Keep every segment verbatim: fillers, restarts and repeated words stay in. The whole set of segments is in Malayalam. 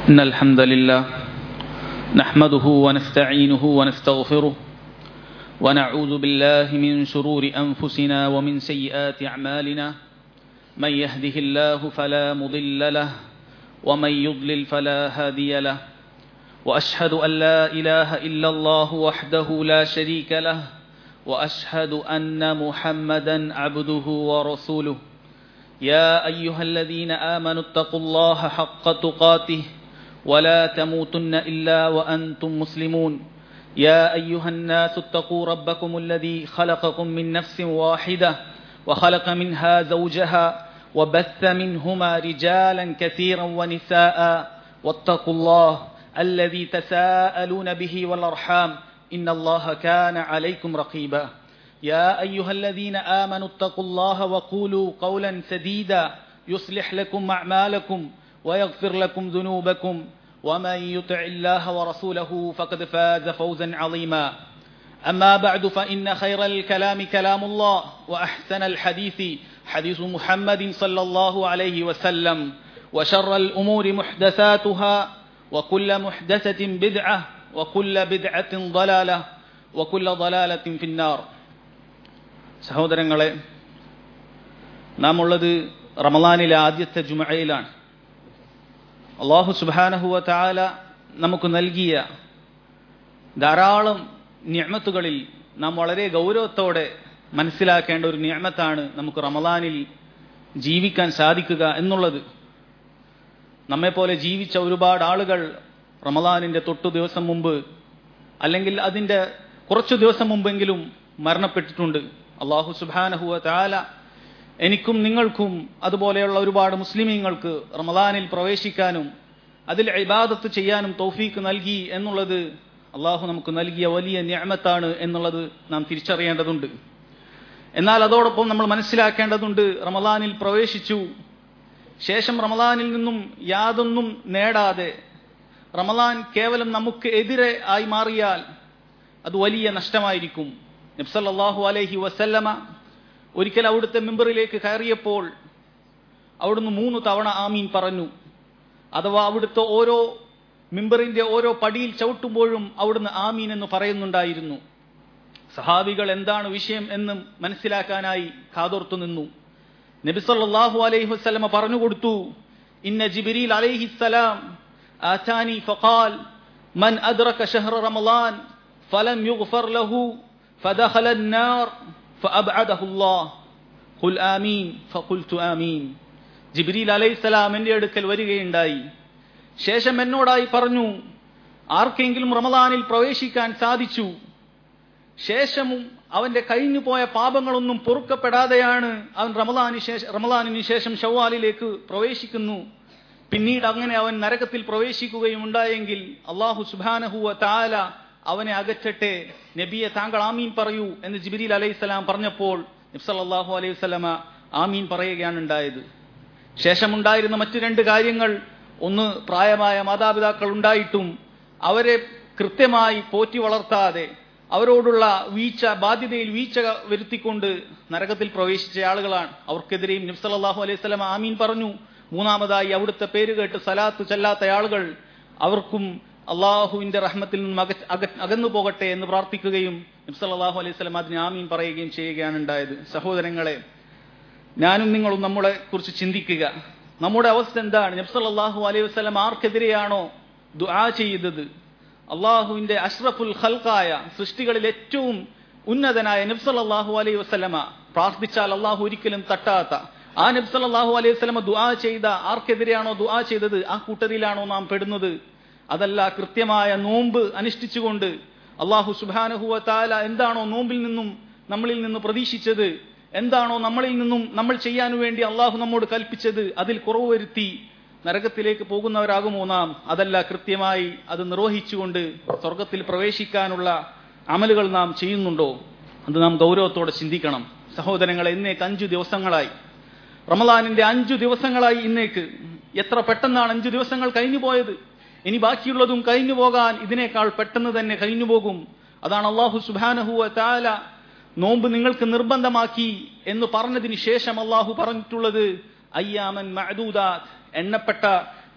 إن الحمد لله نحمده ونستعينه ونستغفره ونعوذ بالله من شرور أنفسنا ومن سيئات أعمالنا من يهده الله فلا مضل له ومن يضلل فلا هادي له وأشهد أن لا إله إلا الله وحده لا شريك له وأشهد أن محمدا عبده ورسوله يا أيها الذين آمنوا اتقوا الله حق تقاته ولا تموتن إلا وأنتم مسلمون يا أيها الناس اتقوا ربكم الذي خلقكم من نفس واحدة وخلق منها زوجها وبث منهما رجالا كثيرا ونساء واتقوا الله الذي تساءلون به والأرحام إن الله كان عليكم رقيبا يا أيها الذين آمنوا اتقوا الله وقولوا قولا سديدا يصلح لكم أعمالكم ويغفر لكم ذنوبكم ومن يطع الله ورسوله فقد فاز فوزا عظيما أما بعد فإن خير الكلام كلام الله وأحسن الحديث حديث محمد صلى الله عليه وسلم وشر الأمور محدثاتها وكل محدثة بدعة وكل بدعة ضلالة وكل ضلالة في النار. സഹോദരങ്ങളെ, നാം ഉള്ളത് റമളാനിലെ ആദ്യത്തെ ജുമഅയിലാണ്. അല്ലാഹു സുബ്ഹാനഹു വ തആല നമുക്ക് നൽകിയ ധാരാളം നിഅമത്തുകളിൽ നാം വളരെ ഗൗരവത്തോടെ മനസ്സിലാക്കേണ്ട ഒരു നിഅമത്താണ് നമുക്ക് റമളാനിൽ ജീവിക്കാൻ സാധിക്കുക എന്നുള്ളത്. നമ്മെപ്പോലെ ജീവിച്ച ഒരുപാട് ആളുകൾ റമളാനിന്റെ തൊട്ടു ദിവസം മുമ്പ് അല്ലെങ്കിൽ അതിന്റെ കുറച്ചു ദിവസം മുമ്പെങ്കിലും മരണപ്പെട്ടിട്ടുണ്ട്. അല്ലാഹു സുബ്ഹാനഹു വ തആല എനിക്കും നിങ്ങൾക്കും അതുപോലെയുള്ള ഒരുപാട് മുസ്ലിമീങ്ങൾക്ക് റമളാനിൽ പ്രവേശിക്കാനും അതിൽ ഇബാദത്ത് ചെയ്യാനും തൗഫീക്ക് നൽകി എന്നുള്ളത് അല്ലാഹു നമുക്ക് നൽകിയ വലിയ നിഅമത്താണ് എന്നുള്ളത് നാം തിരിച്ചറിയേണ്ടതുണ്ട്. എന്നാൽ അതോടൊപ്പം നമ്മൾ മനസ്സിലാക്കേണ്ടതുണ്ട്, റമളാനിൽ പ്രവേശിച്ചു, ശേഷം റമളാനിൽ നിന്നും യാതൊന്നും നേടാതെ റമളാൻ കേവലം നമുക്ക് എതിരെ ആയി മാറിയാൽ അത് വലിയ നഷ്ടമായിരിക്കും. നബി സല്ലല്ലാഹു അലൈഹി വസല്ലമ ഒരിക്കൽ അവിടുത്തെ മിമ്പറിലേക്ക് കയറിയപ്പോൾ അവിടുന്ന് മൂന്ന് തവണ ആമീൻ പറഞ്ഞു. അഥവാ അവിടുത്തെ ഓരോ മിമ്പറിന്റെ ഓരോ പടിയിൽ ചവിട്ടുമ്പോഴും അവിടുന്ന് ആമീൻ എന്ന് പറയുന്നുണ്ടായിരുന്നു. സഹാബികൾ എന്താണ് വിഷയം എന്ന് മനസ്സിലാക്കാനായി കാതോർത്തു നിന്നു. നബി സല്ലല്ലാഹു അലൈഹി വസല്ലമ പറഞ്ഞു കൊടുത്തു, ഇന്ന ജിബ്രീൽ അലൈഹിസ്സലാം ആതാനി ഫഖാൽ മൻ അദ്റക ശഹ്റ റമളാൻ ഫലം യുഗ്ഫർ ലഹു ഫദഖല النار فأبعده الله قل آمين فقلت آمين. ജിബ്രീൽ അലൈഹിസ്സലാം എൻ്റെ അടുക്കൽ വരികയുണ്ടായി. ശേഷം എന്നോടായി പറഞ്ഞു, ആർക്കെങ്കിലും റമളാനിൽ പ്രവേശിക്കാൻ സാധിച്ചു, ശേഷവും അവന്റെ കഴിഞ്ഞു പോയ പാപങ്ങളൊന്നും പൊറുക്കപ്പെടാതെയാണ് അവൻ റമളാനിന് ശേഷം റമളാനിന് ശേഷം ശവ്വാലിലേക്ക് പ്രവേശിക്കുന്നു, പിന്നീട് അങ്ങനെ അവൻ നരകത്തിൽ പ്രവേശിക്കുകയും ഉണ്ടായെങ്കിൽ അല്ലാഹു സുബ്ഹാനഹു വ തആല അവനെ അകറ്റട്ടെ, നബിയെ താങ്കൾ ആമീൻ പറയൂ എന്ന് ജിബ്രീൽ അലൈഹിസ്സലാം പറഞ്ഞപ്പോൾ നബി സല്ലല്ലാഹു അലൈഹി വസല്ലമ ആമീൻ പറയുകയാണ് ഉണ്ടായത്. ശേഷമുണ്ടായിരുന്ന മറ്റു രണ്ട് കാര്യങ്ങൾ, ഒന്ന് പ്രായമായ മാതാപിതാക്കൾ ഉണ്ടായിട്ടും അവരെ കൃത്യമായി പോറ്റി വളർത്താതെ അവരോടുള്ള വീഴ്ച ബാധ്യതയിൽ വീഴ്ച വരുത്തിക്കൊണ്ട് നരകത്തിൽ പ്രവേശിച്ച ആളുകളാണ്. അവർക്കെതിരെയും നബി സല്ലല്ലാഹു അലൈഹി വസല്ലമ ആമീൻ പറഞ്ഞു. മൂന്നാമതായി അവിടുത്തെ പേര് കേട്ട് സലാത്ത് ചൊല്ലാത്ത ആളുകൾ, അവർക്കും അള്ളാഹുവിന്റെ റഹ്മത്തിൽ നിന്നും അകന്നു പോകട്ടെ എന്ന് പ്രാർത്ഥിക്കുകയും നബി സല്ലല്ലാഹു അലൈഹി വസല്ലം അതിന് ആമീൻ പറയുകയും ചെയ്യുകയാണ് ഉണ്ടായത്. സഹോദരങ്ങളെ, ഞാനും നിങ്ങളും നമ്മളെ കുറിച്ച് ചിന്തിക്കുക. നമ്മുടെ അവസ്ഥ എന്താണ്? നബി സല്ലല്ലാഹു അലൈഹി വസല്ലം ആർക്കെതിരെയാണോ ദുആ ചെയ്തത്, അള്ളാഹുവിന്റെ അഷ്റഫുൽ ഖൽഖായ സൃഷ്ടികളിൽ ഏറ്റവും ഉന്നതനായ നബി സല്ലല്ലാഹു അലൈഹി വസല്ലമ പ്രാർത്ഥിച്ചാൽ അള്ളാഹു ഒരിക്കലും തട്ടാത്ത ആ നബി സല്ലല്ലാഹു അലൈഹി വസല്ലമ ദുആ ചെയ്ത ആർക്കെതിരെയാണോ ദുആ ചെയ്തത് ആ കൂട്ടരിലാണോ നാം പെടുന്നത്? അതല്ല, കൃത്യമായ നോമ്പ് അനുഷ്ഠിച്ചുകൊണ്ട് അല്ലാഹു സുബ്ഹാനഹു വ തആല എന്താണോ നോമ്പിൽ നിന്നും നമ്മളിൽ നിന്ന് പ്രതീക്ഷിച്ചത്, എന്താണോ നമ്മളിൽ നിന്നും നമ്മൾ ചെയ്യാൻ വേണ്ടി അള്ളാഹു നമ്മോട് കൽപ്പിച്ചത്, അതിൽ കുറവ് വരുത്തി നരകത്തിലേക്ക് പോകുന്നവരാകുമോ നാം? അതല്ല, കൃത്യമായി അത് നിർവഹിച്ചുകൊണ്ട് സ്വർഗത്തിൽ പ്രവേശിക്കാനുള്ള അമലുകൾ നാം ചെയ്യുന്നുണ്ടോ? അത് നാം ഗൗരവത്തോടെ ചിന്തിക്കണം. സഹോദരങ്ങളെ, ഇന്നേക്ക് അഞ്ചു ദിവസങ്ങളായി, റമളാനിന്റെ അഞ്ചു ദിവസങ്ങളായി ഇന്നേക്ക്. എത്ര പെട്ടെന്നാണ് അഞ്ചു ദിവസങ്ങൾ കഴിഞ്ഞു പോയത്. ഇനി ബാക്കിയുള്ളതും കഴിഞ്ഞു പോകാൻ ഇതിനേക്കാൾ പെട്ടെന്ന് തന്നെ കഴിഞ്ഞു പോകും. അതാണ് അല്ലാഹു സുബ്ഹാനഹു വ തആല നോമ്പ് നിങ്ങൾക്ക് നിർബന്ധമാക്കി എന്ന് പറഞ്ഞതിന് ശേഷം അല്ലാഹു പറഞ്ഞിട്ടുള്ളത് അയ്യാമൻ മഅദൂദാത്ത്, എണ്ണപ്പെട്ട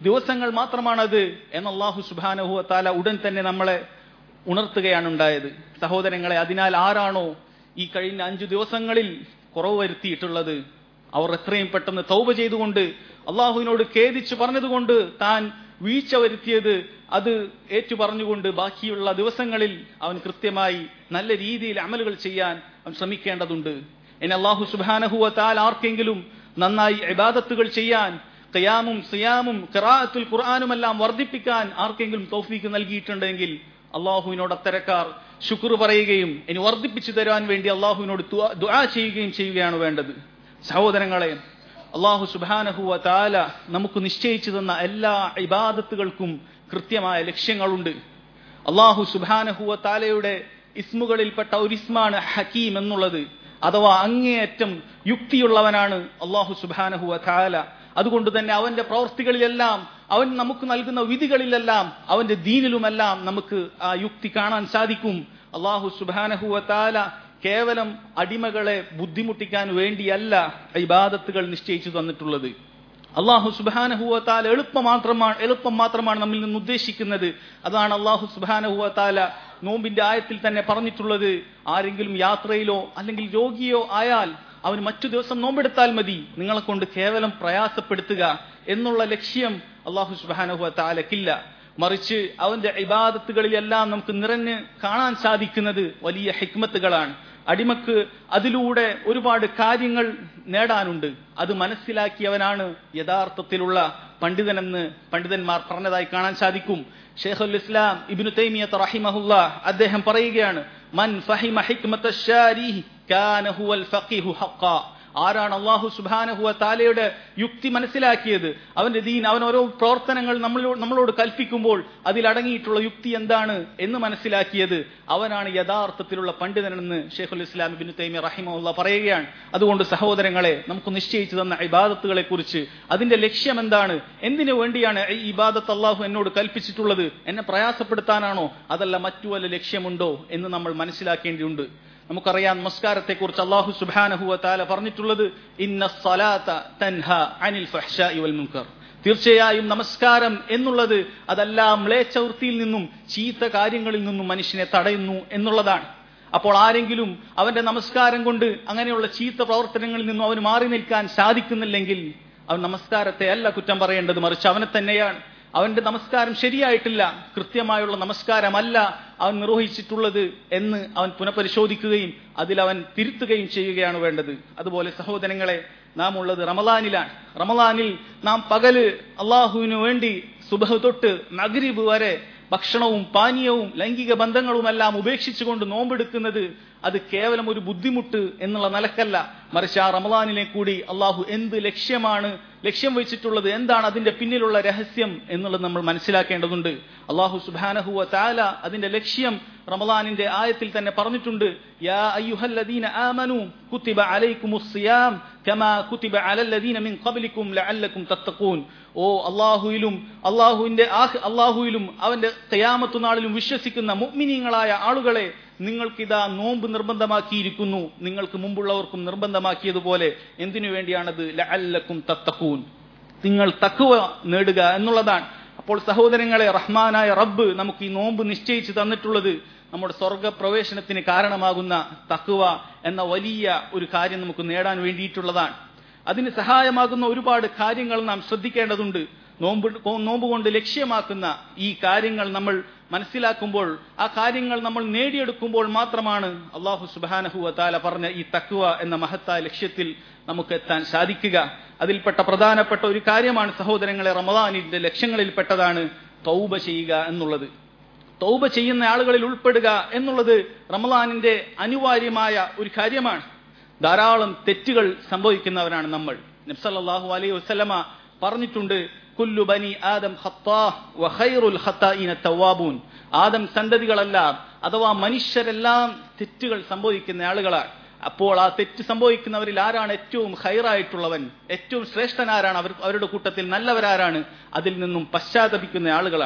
ദിവസങ്ങൾ മാത്രമാണത് എന്ന് അല്ലാഹു സുബ്ഹാനഹു വ തആല ഉടൻ തന്നെ നമ്മളെ ഉണർത്തുകയാണ് ഉണ്ടായത്. സഹോദരങ്ങളെ, അതിനാൽ ആരാണോ ഈ കഴിഞ്ഞ അഞ്ചു ദിവസങ്ങളിൽ കുറവ് വരുത്തിയിട്ടുള്ളത്, അവർ എത്രയും പെട്ടെന്ന് തൗബ ചെയ്തുകൊണ്ട് അള്ളാഹുവിനോട് ഖേദിച്ച് പറഞ്ഞതുകൊണ്ട് താൻ വീഴ്ച വരുത്തിയത് അത് ഏറ്റു പറഞ്ഞുകൊണ്ട് ബാക്കിയുള്ള ദിവസങ്ങളിൽ അവൻ കൃത്യമായി നല്ല രീതിയിൽ അമലുകൾ ചെയ്യാൻ അവൻ ശ്രമിക്കേണ്ടതുണ്ട്. ഇനി അല്ലാഹു സുബ്ഹാനഹു വ തആല ആർക്കെങ്കിലും നന്നായി ഇബാദത്തുകൾ ചെയ്യാൻ, ഖിയാമും സിയാമും ഖിറാഅത്തുൽ ഖുർആനുമെല്ലാം വർദ്ധിപ്പിക്കാൻ ആർക്കെങ്കിലും തൗഫീഖ് നൽകിയിട്ടുണ്ടെങ്കിൽ അള്ളാഹുവിനോട് അത്തരക്കാർ ശുക്ർ പറയുകയും ഇനി വർദ്ധിപ്പിച്ചു തരാൻ വേണ്ടി അള്ളാഹുവിനോട് ദുആ ചെയ്യുകയും ചെയ്യുകയാണ് വേണ്ടത്. സഹോദരങ്ങളെ, അല്ലാഹു സുബ്ഹാനഹു വ തആല നമുക്ക് നിശ്ചയിച്ചു തന്ന എല്ലാ ഇബാദത്തുകൾക്കും കൃത്യമായ ലക്ഷ്യങ്ങളുണ്ട്. അല്ലാഹു സുബ്ഹാനഹു വ തആലയുടെ ഇസ്മുകളിൽപ്പെട്ട ഒരു ഇസ്മാണ് ഹകീം എന്നുള്ളത്, അഥവാ അങ്ങേയറ്റം യുക്തിയുള്ളവനാണ് അല്ലാഹു സുബ്ഹാനഹു വ തആല. അതുകൊണ്ട് തന്നെ അവന്റെ പ്രവൃത്തികളിലെല്ലാം, അവൻ നമുക്ക് നൽകുന്ന വിധികളിലെല്ലാം, അവന്റെ ദീനിലുമെല്ലാം നമുക്ക് ആ യുക്തി കാണാൻ സാധിക്കും. അല്ലാഹു സുബ്ഹാനഹു വ തആല കേവലം അടിമകളെ ബുദ്ധിമുട്ടിക്കാൻ വേണ്ടിയല്ല ഇബാദത്തുകൾ നിശ്ചയിച്ചു തന്നിട്ടുള്ളത്. അല്ലാഹു സുബ്ഹാനഹു വ തആല എളുപ്പം മാത്രമാണ് എളുപ്പം മാത്രമാണ് നമ്മിൽ നിന്ന് ഉദ്ദേശിക്കുന്നത്. അതാണ് അല്ലാഹു സുബ്ഹാനഹു വ തആല നോമ്പിന്റെ ആയത്തിൽ തന്നെ പറഞ്ഞിട്ടുള്ളത്. ആരെങ്കിലും യാത്രയിലോ അല്ലെങ്കിൽ രോഗിയോ ആയാൽ അവന് മറ്റു ദിവസം നോമ്പെടുത്താൽ മതി, നിങ്ങളെ കൊണ്ട് കേവലം പ്രയാസപ്പെടുത്തുക എന്നുള്ള ലക്ഷ്യം അല്ലാഹു സുബ്ഹാനഹു വ തആലക്കില്ല. മറിച്ച് അവന്റെ ഇബാദത്തുകളിലെല്ലാം നമുക്ക് നിറഞ്ഞ് കാണാൻ സാധിക്കുന്നത് വലിയ ഹിക്മത്തുകളാണ്. അടിമക്ക് അതിലൂടെ ഒരുപാട് കാര്യങ്ങൾ നേടാനുണ്ട്. അത് മനസ്സിലാക്കിയവനാണ് യഥാർത്ഥത്തിലുള്ള പണ്ഡിതനെന്ന് പണ്ഡിതന്മാർ പറഞ്ഞതായി കാണാൻ സാധിക്കും. ശൈഖുൽ ഇസ്ലാം ഇബ്നു തൈമിയ്യത്ത് റഹിമഹുല്ലാഹ് അദ്ദേഹം പറയുകയാണ്, മൻ ഫഹിമ ഹിക്മത്തശ് ശാരിഹി കാന ഹുവൽ ഫഖീഹു ഹഖ്ഖാ. ആരാണ് അല്ലാഹു സുബ്ഹാനഹു വ തആലയുടെ യുക്തി മനസ്സിലാക്കിയത്, അവന്റെ ദീൻ, അവൻ ഓരോ പ്രവർത്തനങ്ങൾ നമ്മളോട് നമ്മളോട് കൽപ്പിക്കുമ്പോൾ അതിലടങ്ങിയിട്ടുള്ള യുക്തി എന്താണ് എന്ന് മനസ്സിലാക്കിയത്, അവനാണ് യഥാർത്ഥത്തിലുള്ള പണ്ഡിതനെന്ന് ശൈഖുൽ ഇസ്ലാം ഇബ്നു തൈമിയ്യ റഹിമഹുല്ലാഹ് പറയുകയാണ്. അതുകൊണ്ട് സഹോദരങ്ങളെ, നമുക്ക് നിശ്ചയിച്ചു തന്ന ഇബാദത്തുകളെ കുറിച്ച്, അതിന്റെ ലക്ഷ്യം എന്താണ്, എന്തിനു വേണ്ടിയാണ് ഈ ഇബാദത്ത് അല്ലാഹു എന്നോട് കൽപ്പിച്ചിട്ടുള്ളത്, എന്നെ പ്രയാസപ്പെടുത്താനാണോ അതല്ല മറ്റു വല്ല ലക്ഷ്യമുണ്ടോ എന്ന് നമ്മൾ മനസ്സിലാക്കേണ്ടിയുണ്ട്. നമുക്കറിയാം, നമസ്കാരത്തെ കുറിച്ച് അല്ലാഹു സുബ്ഹാനഹു വ തആല പറഞ്ഞിട്ടുള്ളത്, ഇന്നസ്സലാത തൻഹാ അനിൽ ഫഹ്ശാഇ വൽ മുൻകർ. തീർച്ചയായും നമസ്കാരം എന്നുള്ളത് അതെല്ലാം മ്ലേച്ഛവൃത്തിയിൽ നിന്നും ചീത്ത കാര്യങ്ങളിൽ നിന്നും മനുഷ്യനെ തടയുന്നു എന്നുള്ളതാണ്. അപ്പോൾ ആരെങ്കിലും അവന്റെ നമസ്കാരം കൊണ്ട് അങ്ങനെയുള്ള ചീത്ത പ്രവർത്തനങ്ങളിൽ നിന്നും അവന് മാറി നിൽക്കാൻ സാധിക്കുന്നില്ലെങ്കിൽ അവൻ നമസ്കാരത്തെ അല്ല കുറ്റം പറയേണ്ടത്, മറിച്ച് അവനെ തന്നെയാണ്. അവന്റെ നമസ്കാരം ശരിയായിട്ടില്ല, കൃത്യമായുള്ള നമസ്കാരമല്ല അവൻ നിർവഹിച്ചിട്ടുള്ളത് എന്ന് അവൻ പുനഃപരിശോധിക്കുകയും അതിലവൻ തിരുത്തുകയും ചെയ്യുകയാണ് വേണ്ടത്. അതുപോലെ സഹോദരങ്ങളെ, നാം ഉള്ളത് റമളാനിലാണ്. റമളാനിൽ നാം പകല് അള്ളാഹുവിനു വേണ്ടി സുബഹ് തൊട്ട് മഗ്രിബ് വരെ ഭക്ഷണവും പാനീയവും ലൈംഗിക ബന്ധങ്ങളുമെല്ലാം ഉപേക്ഷിച്ചുകൊണ്ട് നോമ്പെടുക്കുന്നത് അത് കേവലം ഒരു ബുദ്ധിമുട്ട് എന്നുള്ള നിലക്കല്ല, മറിച്ച് ആ റമളാനിനെ കൂടി അള്ളാഹു എന്ത് ലക്ഷ്യമാണ് ലക്ഷ്യം വെച്ചിട്ടുള്ളത്, എന്താണ് അതിന്റെ പിന്നിലുള്ള രഹസ്യം എന്നുള്ളത് നമ്മൾ മനസ്സിലാക്കേണ്ടതുണ്ട്. അള്ളാഹു സുബ്ഹാനഹു വ തആല അതിന്റെ ലക്ഷ്യം റമളാനിന്റെ ആയത്തിൽ തന്നെ പറഞ്ഞിട്ടുണ്ട്. യാ അയ്യുഹല്ലദീന ആമനൂ കുതിബ അലൈക്കുമുസ് സിയാം കമാ കുതിബ അലല്ലദീന മിൻ ഖബ്ലിക്കും ലഅല്ലക്കും തത്തഖൂൻ. ഓ അള്ളാഹുവിലും അള്ളാഹുവിന്റെ അള്ളാഹുവിലും അവന്റെ ഖിയാമത്ത് നാളിലും വിശ്വസിക്കുന്ന മുഅ്മിനീങ്ങളായ ആളുകളെ, നിങ്ങൾക്കിതാ നോമ്പ് നിർബന്ധമാക്കിയിരിക്കുന്നു, നിങ്ങൾക്ക് മുമ്പുള്ളവർക്കും നിർബന്ധമാക്കിയതുപോലെ. എന്തിനു വേണ്ടിയാണത്? ലഅല്ലക്കും തത്തഖൂൻ, നിങ്ങൾ തഖ്വ നേടുക എന്നുള്ളതാണ്. അപ്പോൾ സഹോദരങ്ങളെ, റഹ്മാനായ റബ്ബ് നമുക്ക് ഈ നോമ്പ് നിശ്ചയിച്ച് തന്നിട്ടുള്ളത് നമ്മുടെ സ്വർഗ പ്രവേശനത്തിന് കാരണമാകുന്ന തഖ്വ എന്ന വലിയ ഒരു കാര്യം നമുക്ക് നേടാൻ വേണ്ടിയിട്ടുള്ളതാണ്. അതിന് സഹായമാകുന്ന ഒരുപാട് കാര്യങ്ങൾ നാം ശ്രദ്ധിക്കേണ്ടതുണ്ട്. നോമ്പ് നോമ്പ് കൊണ്ട് ലക്ഷ്യമാക്കുന്ന ഈ കാര്യങ്ങൾ നമ്മൾ മനസ്സിലാക്കുമ്പോൾ, ആ കാര്യങ്ങൾ നമ്മൾ നേടിയെടുക്കുമ്പോൾ മാത്രമാണ് അല്ലാഹു സുബ്ഹാനഹു വ തആല പറഞ്ഞ ഈ തഖ്വ എന്ന മഹത്തായ ലക്ഷ്യത്തിൽ നമുക്ക് എത്താൻ സാധിക്കുക. അതിൽപ്പെട്ട പ്രധാനപ്പെട്ട ഒരു കാര്യമാണ് സഹോദരങ്ങളെ, റമളാനിന്റെ ലക്ഷ്യങ്ങളിൽപ്പെട്ടതാണ് തൗബ ചെയ്യുക എന്നുള്ളത്. തൗബ ചെയ്യുന്ന ആളുകളിൽ ഉൾപ്പെടുക എന്നുള്ളത് റമളാനിന്റെ അനിവാര്യമായ ഒരു കാര്യമാണ്. ധാരാളം തെറ്റുകൾ സംഭവിക്കുന്നവരാണ് നമ്മൾ. നബി സല്ലല്ലാഹു അലൈഹി വസല്ലമ പറഞ്ഞിട്ടുണ്ട്, കുല്ലു ബനി ആദം ഖത്താഅ് വ ഖൈറുൽ ഖത്താഇന തവ്വാബൂൻ. ആദം സന്തതികളെല്ലാം അഥവാ മനുഷ്യരെല്ലാം തെറ്റുകൾ സംഭവിക്കുന്ന ആളുകളാണ്. അപ്പോൾ ആ തെറ്റ് സംഭവിക്കുന്നവരിൽ ആരാണ് ഏറ്റവും ഖൈറായിട്ടുള്ളവൻ, ഏറ്റവും ശ്രേഷ്ഠനാരാണ്, അവർ അവരുടെ കൂട്ടത്തിൽ നല്ലവരാരാണ്? അതിൽ നിന്നും പശ്ചാത്തപിക്കുന്ന ആളുകളാണ്.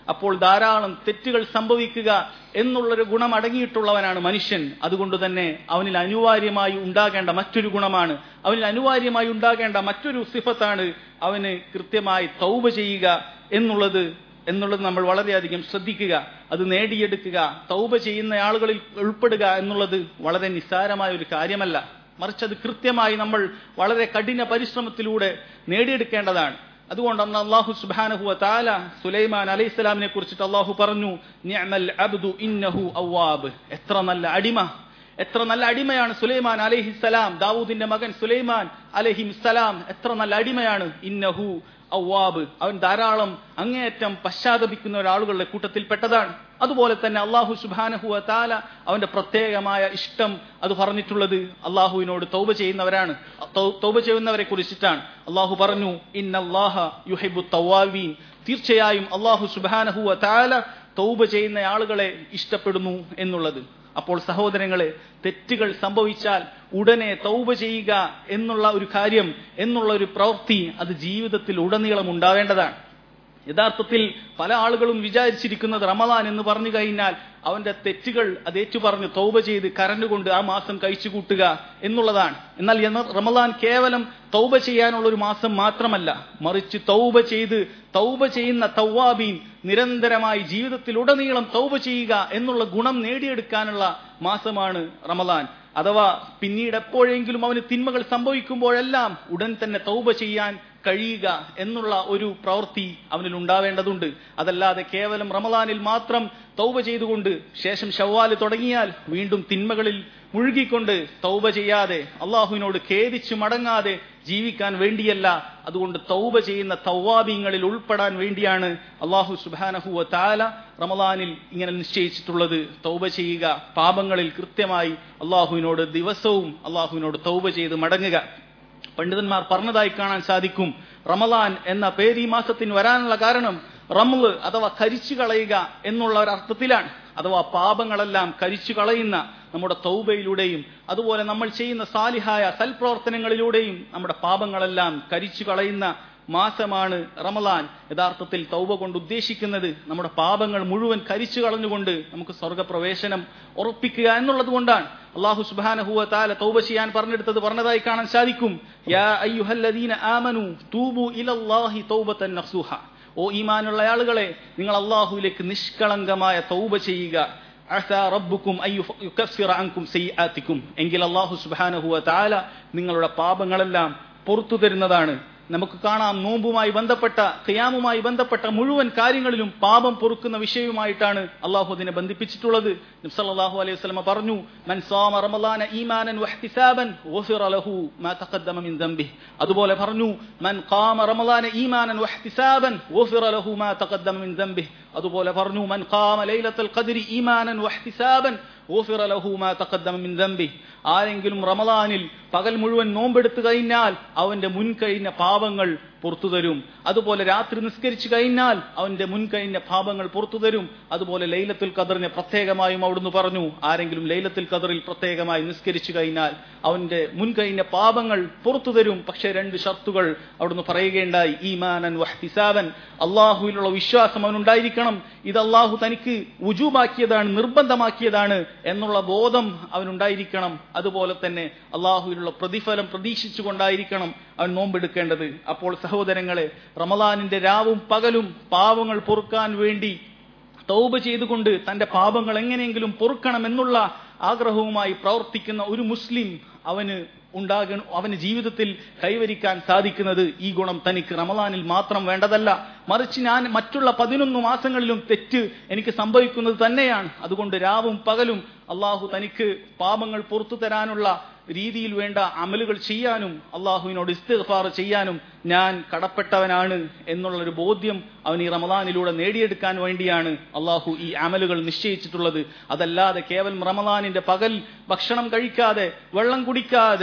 അപ്പോൾ ധാരാളം തെറ്റുകൾ സംഭവിക്കുക എന്നുള്ളൊരു ഗുണം അടങ്ങിയിട്ടുള്ളവനാണ് മനുഷ്യൻ. അതുകൊണ്ട് തന്നെ അവനിൽ അനിവാര്യമായി ഉണ്ടാകേണ്ട മറ്റൊരു ഗുണമാണ്, അവനിൽ അനിവാര്യമായി ഉണ്ടാകേണ്ട മറ്റൊരു സിഫത്താണ് അവന് കൃത്യമായി തൗബ ചെയ്യുക എന്നുള്ളത് എന്നുള്ളത് നമ്മൾ വളരെയധികം ശ്രദ്ധിക്കുക. അത് നേടിയെടുക്കുക, തൗബ ചെയ്യുന്ന ആളുകളിൽ ഉൾപ്പെടുക എന്നുള്ളത് വളരെ നിസ്സാരമായ ഒരു കാര്യമല്ല. മറിച്ച് അത് കൃത്യമായി നമ്മൾ വളരെ കഠിന പരിശ്രമത്തിലൂടെ നേടിയെടുക്കേണ്ടതാണ്. അതുകൊണ്ടാണ് അല്ലാഹു സുബ്ഹാനഹു വ തആല സുലൈമാൻ അലൈഹിസ്സലാമിനെ കുറിച്ചിട്ട് അല്ലാഹു പറഞ്ഞു, നിഅമൽ അബ്ദു ഇന്നഹു അവ്വാബ്. എത്ര നല്ല അടിമ, എത്ര നല്ല അടിമയാണ് സുലൈമാൻ അലൈഹിസ്സലാം. ദാവൂദിന്റെ മകൻ സുലൈമാൻ അലൈഹിസ്സലാം എത്ര നല്ല അടിമയാണ്. ഇന്നഹു അവ്വാബ്, അവൻ ധാരാളം അങ്ങേയറ്റം പശ്ചാത്തപിക്കുന്ന ഒരാളുകളുടെ കൂട്ടത്തിൽപ്പെട്ടതാണ്. അതുപോലെ തന്നെ അല്ലാഹു സുബ്ഹാനഹു വ തആല അവന്റെ പ്രത്യേകമായ ഇഷ്ടം അത് പറഞ്ഞിട്ടുള്ളത് അല്ലാഹുവിനോട് തൗബ ചെയ്യുന്നവരാണ്, തൗബ ചെയ്യുന്നവരെ കുറിച്ചിട്ടാണ്. അല്ലാഹു പറഞ്ഞു, ഇന്നല്ലാഹ യുഹിബ്ബുത് തവ്വാബീൻ. തീർച്ചയായും അല്ലാഹു സുബ്ഹാനഹു വ തആല തൗബ ചെയ്യുന്ന ആളുകളെ ഇഷ്ടപ്പെടുന്നു എന്നുള്ളത്. അപ്പോൾ സഹോദരങ്ങളെ, തെറ്റുകൾ സംഭവിച്ചാൽ ഉടനെ തൗബ ചെയ്യുക എന്നുള്ള ഒരു കാര്യം, എന്നുള്ള ഒരു പ്രവൃത്തി അത് ജീവിതത്തിൽ ഉടനീളം ഉണ്ടാവേണ്ടതാണ്. യഥാർത്ഥത്തിൽ പല ആളുകളും വിചാരിച്ചിരിക്കുന്നത് റമദാൻ എന്ന് പറഞ്ഞു കഴിഞ്ഞാൽ അവന്റെ തെറ്റുകൾ അത് ഏറ്റുപറഞ്ഞ് തൗബ ചെയ്ത് കരഞ്ഞുകൊണ്ട് ആ മാസം കഴിച്ചു കൂട്ടുക എന്നുള്ളതാണ്. എന്നാൽ റമദാൻ കേവലം തൗബ ചെയ്യാനുള്ള ഒരു മാസം മാത്രമല്ല, മറിച്ച് തൗബ ചെയ്ത് തൗബ ചെയ്യുന്ന തവ്വാബീൻ നിരന്തരമായി ജീവിതത്തിൽ ഉടനീളം തൗബ ചെയ്യുക എന്നുള്ള ഗുണം നേടിയെടുക്കാനുള്ള മാസമാണ് റമദാൻ. അഥവാ പിന്നീട് എപ്പോഴെങ്കിലും അവന് തിന്മകൾ സംഭവിക്കുമ്പോഴെല്ലാം ഉടൻ തന്നെ തൗബ ചെയ്യാൻ കഴിയുക എന്നുള്ള ഒരു പ്രവൃത്തി അവനിൽ ഉണ്ടാവേണ്ടതുണ്ട്. അതല്ലാതെ കേവലം റമദാനിൽ മാത്രം തൗബ ചെയ്തുകൊണ്ട് ശേഷം ശവ്വാല് തുടങ്ങിയാൽ വീണ്ടും തിന്മകളിൽ മുഴുകിക്കൊണ്ട് തൗബ ചെയ്യാതെ അള്ളാഹുവിനോട് ഖേദിച്ചു മടങ്ങാതെ ജീവിക്കാൻ വേണ്ടിയല്ല. അതുകൊണ്ട് തൗബ ചെയ്യുന്ന തവ്വാബീങ്ങളിൽ ഉൾപ്പെടാൻ വേണ്ടിയാണ് അള്ളാഹു സുബ്ഹാനഹു വ തആല റമദാനിൽ ഇങ്ങനെ നിശ്ചയിച്ചിട്ടുള്ളത്. തൗബ ചെയ്യുക, പാപങ്ങളിൽ കൃത്യമായി അള്ളാഹുവിനോട് ദിവസവും അള്ളാഹുവിനോട് തൗബ ചെയ്ത് മടങ്ങുക. പണ്ഡിതന്മാർ പറഞ്ഞതായി കാണാൻ സാധിക്കും, റമദാൻ എന്ന പേര് ഈ മാസത്തിന് വരാനുള്ള കാരണം റംള് അഥവാ കരിച്ചു കളയുക എന്നുള്ള ഒരർത്ഥത്തിലാണ്. അഥവാ പാപങ്ങളെല്ലാം കരിച്ചു കളയുന്ന നമ്മുടെ തൗബയിലൂടെയും അതുപോലെ നമ്മൾ ചെയ്യുന്ന സാലിഹായ സൽപ്രവർത്തനങ്ങളിലൂടെയും നമ്മുടെ പാപങ്ങളെല്ലാം കരിച്ചു കളയുന്ന മാസമാണ് റമദാൻ. യഥാർത്ഥത്തിൽ തൗബ കൊണ്ട് ഉദ്ദേശിക്കുന്നത് നമ്മുടെ പാപങ്ങൾ മുഴുവൻ കരിച്ചു കളഞ്ഞുകൊണ്ട് നമുക്ക് സ്വർഗപ്രവേശനം ഉറപ്പിക്കുക എന്നുള്ളത് കൊണ്ടാണ്. അല്ലാഹു സുബ്ഹാനഹു വ തആല തൗബ ചെയ്യാൻ പറഞ്ഞെടുത്തത് പറഞ്ഞതായി കാണാൻ സാധിക്കും, യാ അയ്യുഹല്ലദീന ആമനു തൂബു ഇലല്ലാഹി തൗബതൻ നസൂഹ. ഓ ഈമാനുള്ള ആളുകളെ, നിങ്ങൾ അല്ലാഹുവിലേക്ക് നിഷ്കളങ്കമായ തൗബ ചെയ്യുക. അസാ റബ്ബുക്കും അൻ യുകഫിറ അൻകും സയ്യിആതികും. എങ്കിൽ അല്ലാഹു സുബ്ഹാനഹു വ തആല നിങ്ങളുടെ പാപങ്ങളെല്ലാം പുറത്തു തരുന്നതാണ്. നമുക്ക് കാണാം, നോമ്പുമായി ബന്ധപ്പെട്ട ഖിയാമുമായി ബന്ധപ്പെട്ട മുഴുവൻ കാര്യങ്ങളിലും പാപം പൊറുക്കുന്ന വിഷയവുമായിട്ടാണ് അള്ളാഹു അതിനെ ബന്ധിപ്പിച്ചിട്ടുള്ളത്. നബി സല്ലല്ലാഹു അലൈഹി വസല്ലം പറഞ്ഞു, മൻ സാമ റമളാന ഈമാനൻ വഹ്തിസാബൻ ഗുഫിറ ലഹു മാ തഖദ്ദമ മിൻ ദംബിഹി. അതുപോലെ പറഞ്ഞു, മൻ ഖാമ റമളാന ഈമാനൻ വഹ്തിസാബൻ ഗുഫിറ ലഹു മാ തഖദ്ദമ മിൻ ദംബിഹി. അതുപോലെ പറഞ്ഞു, മൻ ഖാമ ലൈലത്തുൽ ഖദ്രി ഈമാനൻ വഹ്തിസാബൻ ഗുഫിറ ലഹു മാ തഖദ്ദമ മിൻ ദംബിഹി. ആരെങ്കിലും റമളാനിൽ പകൽ മുഴുവൻ നോമ്പെടുത്തു കഴിഞ്ഞാൽ അവന്റെ മുൻകഴിഞ്ഞ പാപങ്ങൾ പുറത്തു തരും. അതുപോലെ രാത്രി നിസ്കരിച്ചു കഴിഞ്ഞാൽ അവന്റെ മുൻകഴിഞ്ഞ പാപങ്ങൾ പുറത്തു തരും. അതുപോലെ ലൈലത്തുൽ ഖദറിനെ പ്രത്യേകമായും അവിടുന്ന് പറഞ്ഞു, ആരെങ്കിലും ലൈലത്തുൽ ഖദറിൽ പ്രത്യേകമായി നിസ്കരിച്ചു കഴിഞ്ഞാൽ അവന്റെ മുൻകഴിഞ്ഞ പാപങ്ങൾ പുറത്തു തരും. പക്ഷേ രണ്ട് ഷർത്തുകൾ അവിടുന്ന് പറയുകയുണ്ടായി, ഈമാനൻ വഹ്തിസാബൻ, അള്ളാഹുവിലുള്ള വിശ്വാസം അവനുണ്ടായിരിക്കണം. ഇത് അള്ളാഹു തനിക്ക് വുജൂബാക്കിയതാണ്, നിർബന്ധമാക്കിയതാണ് എന്നുള്ള ബോധം അവനുണ്ടായിരിക്കണം. അതുപോലെ തന്നെ അള്ളാഹുവിലുള്ള പ്രതിഫലം പ്രതീക്ഷിച്ചുകൊണ്ടായിരിക്കണം അവൻ നോമ്പെടുക്കേണ്ടത്. അപ്പോൾ സഹോദരങ്ങളെ, റമളാനിന്റെ രാവും പകലും പാപങ്ങൾ പൊറുക്കാൻ വേണ്ടി തൗബ ചെയ്തുകൊണ്ട് തന്റെ പാപങ്ങൾ എങ്ങനെയെങ്കിലും പൊറുക്കണമെന്നുള്ള ആഗ്രഹവുമായി പ്രവർത്തിക്കുന്ന ഒരു മുസ്ലിം അവന് ഉണ്ടാകണം അവന് ജീവിതത്തിൽ കൈവരിക്കാൻ സാധിക്കുന്നത് ഈ ഗുണം തനിക്ക് റമളാനിൽ മാത്രം വേണ്ടതല്ല, മറിച്ച് ഞാൻ മറ്റുള്ള പതിനൊന്ന് മാസങ്ങളിലും തെറ്റ് എനിക്ക് സംഭവിക്കുന്നത് തന്നെയാണ്. അതുകൊണ്ട് രാവും പകലും അള്ളാഹു തനിക്ക് പാപങ്ങൾ പുറത്തു തരാനുള്ള രീതിയിൽ വേണ്ട അമലുകൾ ചെയ്യാനും അള്ളാഹുവിനോട് ഇസ്തിഗ്ഫാർ ചെയ്യാനും ഞാൻ കടപ്പെട്ടവനാണ് എന്നുള്ളൊരു ബോധ്യം അവൻ ഈ റമളാനിലൂടെ നേടിയെടുക്കാൻ വേണ്ടിയാണ് അള്ളാഹു ഈ അമലുകൾ നിശ്ചയിച്ചിട്ടുള്ളത്. അതല്ലാതെ കേവലം റമളാനിന്റെ പകൽ ഭക്ഷണം കഴിക്കാതെ വെള്ളം കുടിക്കാതെ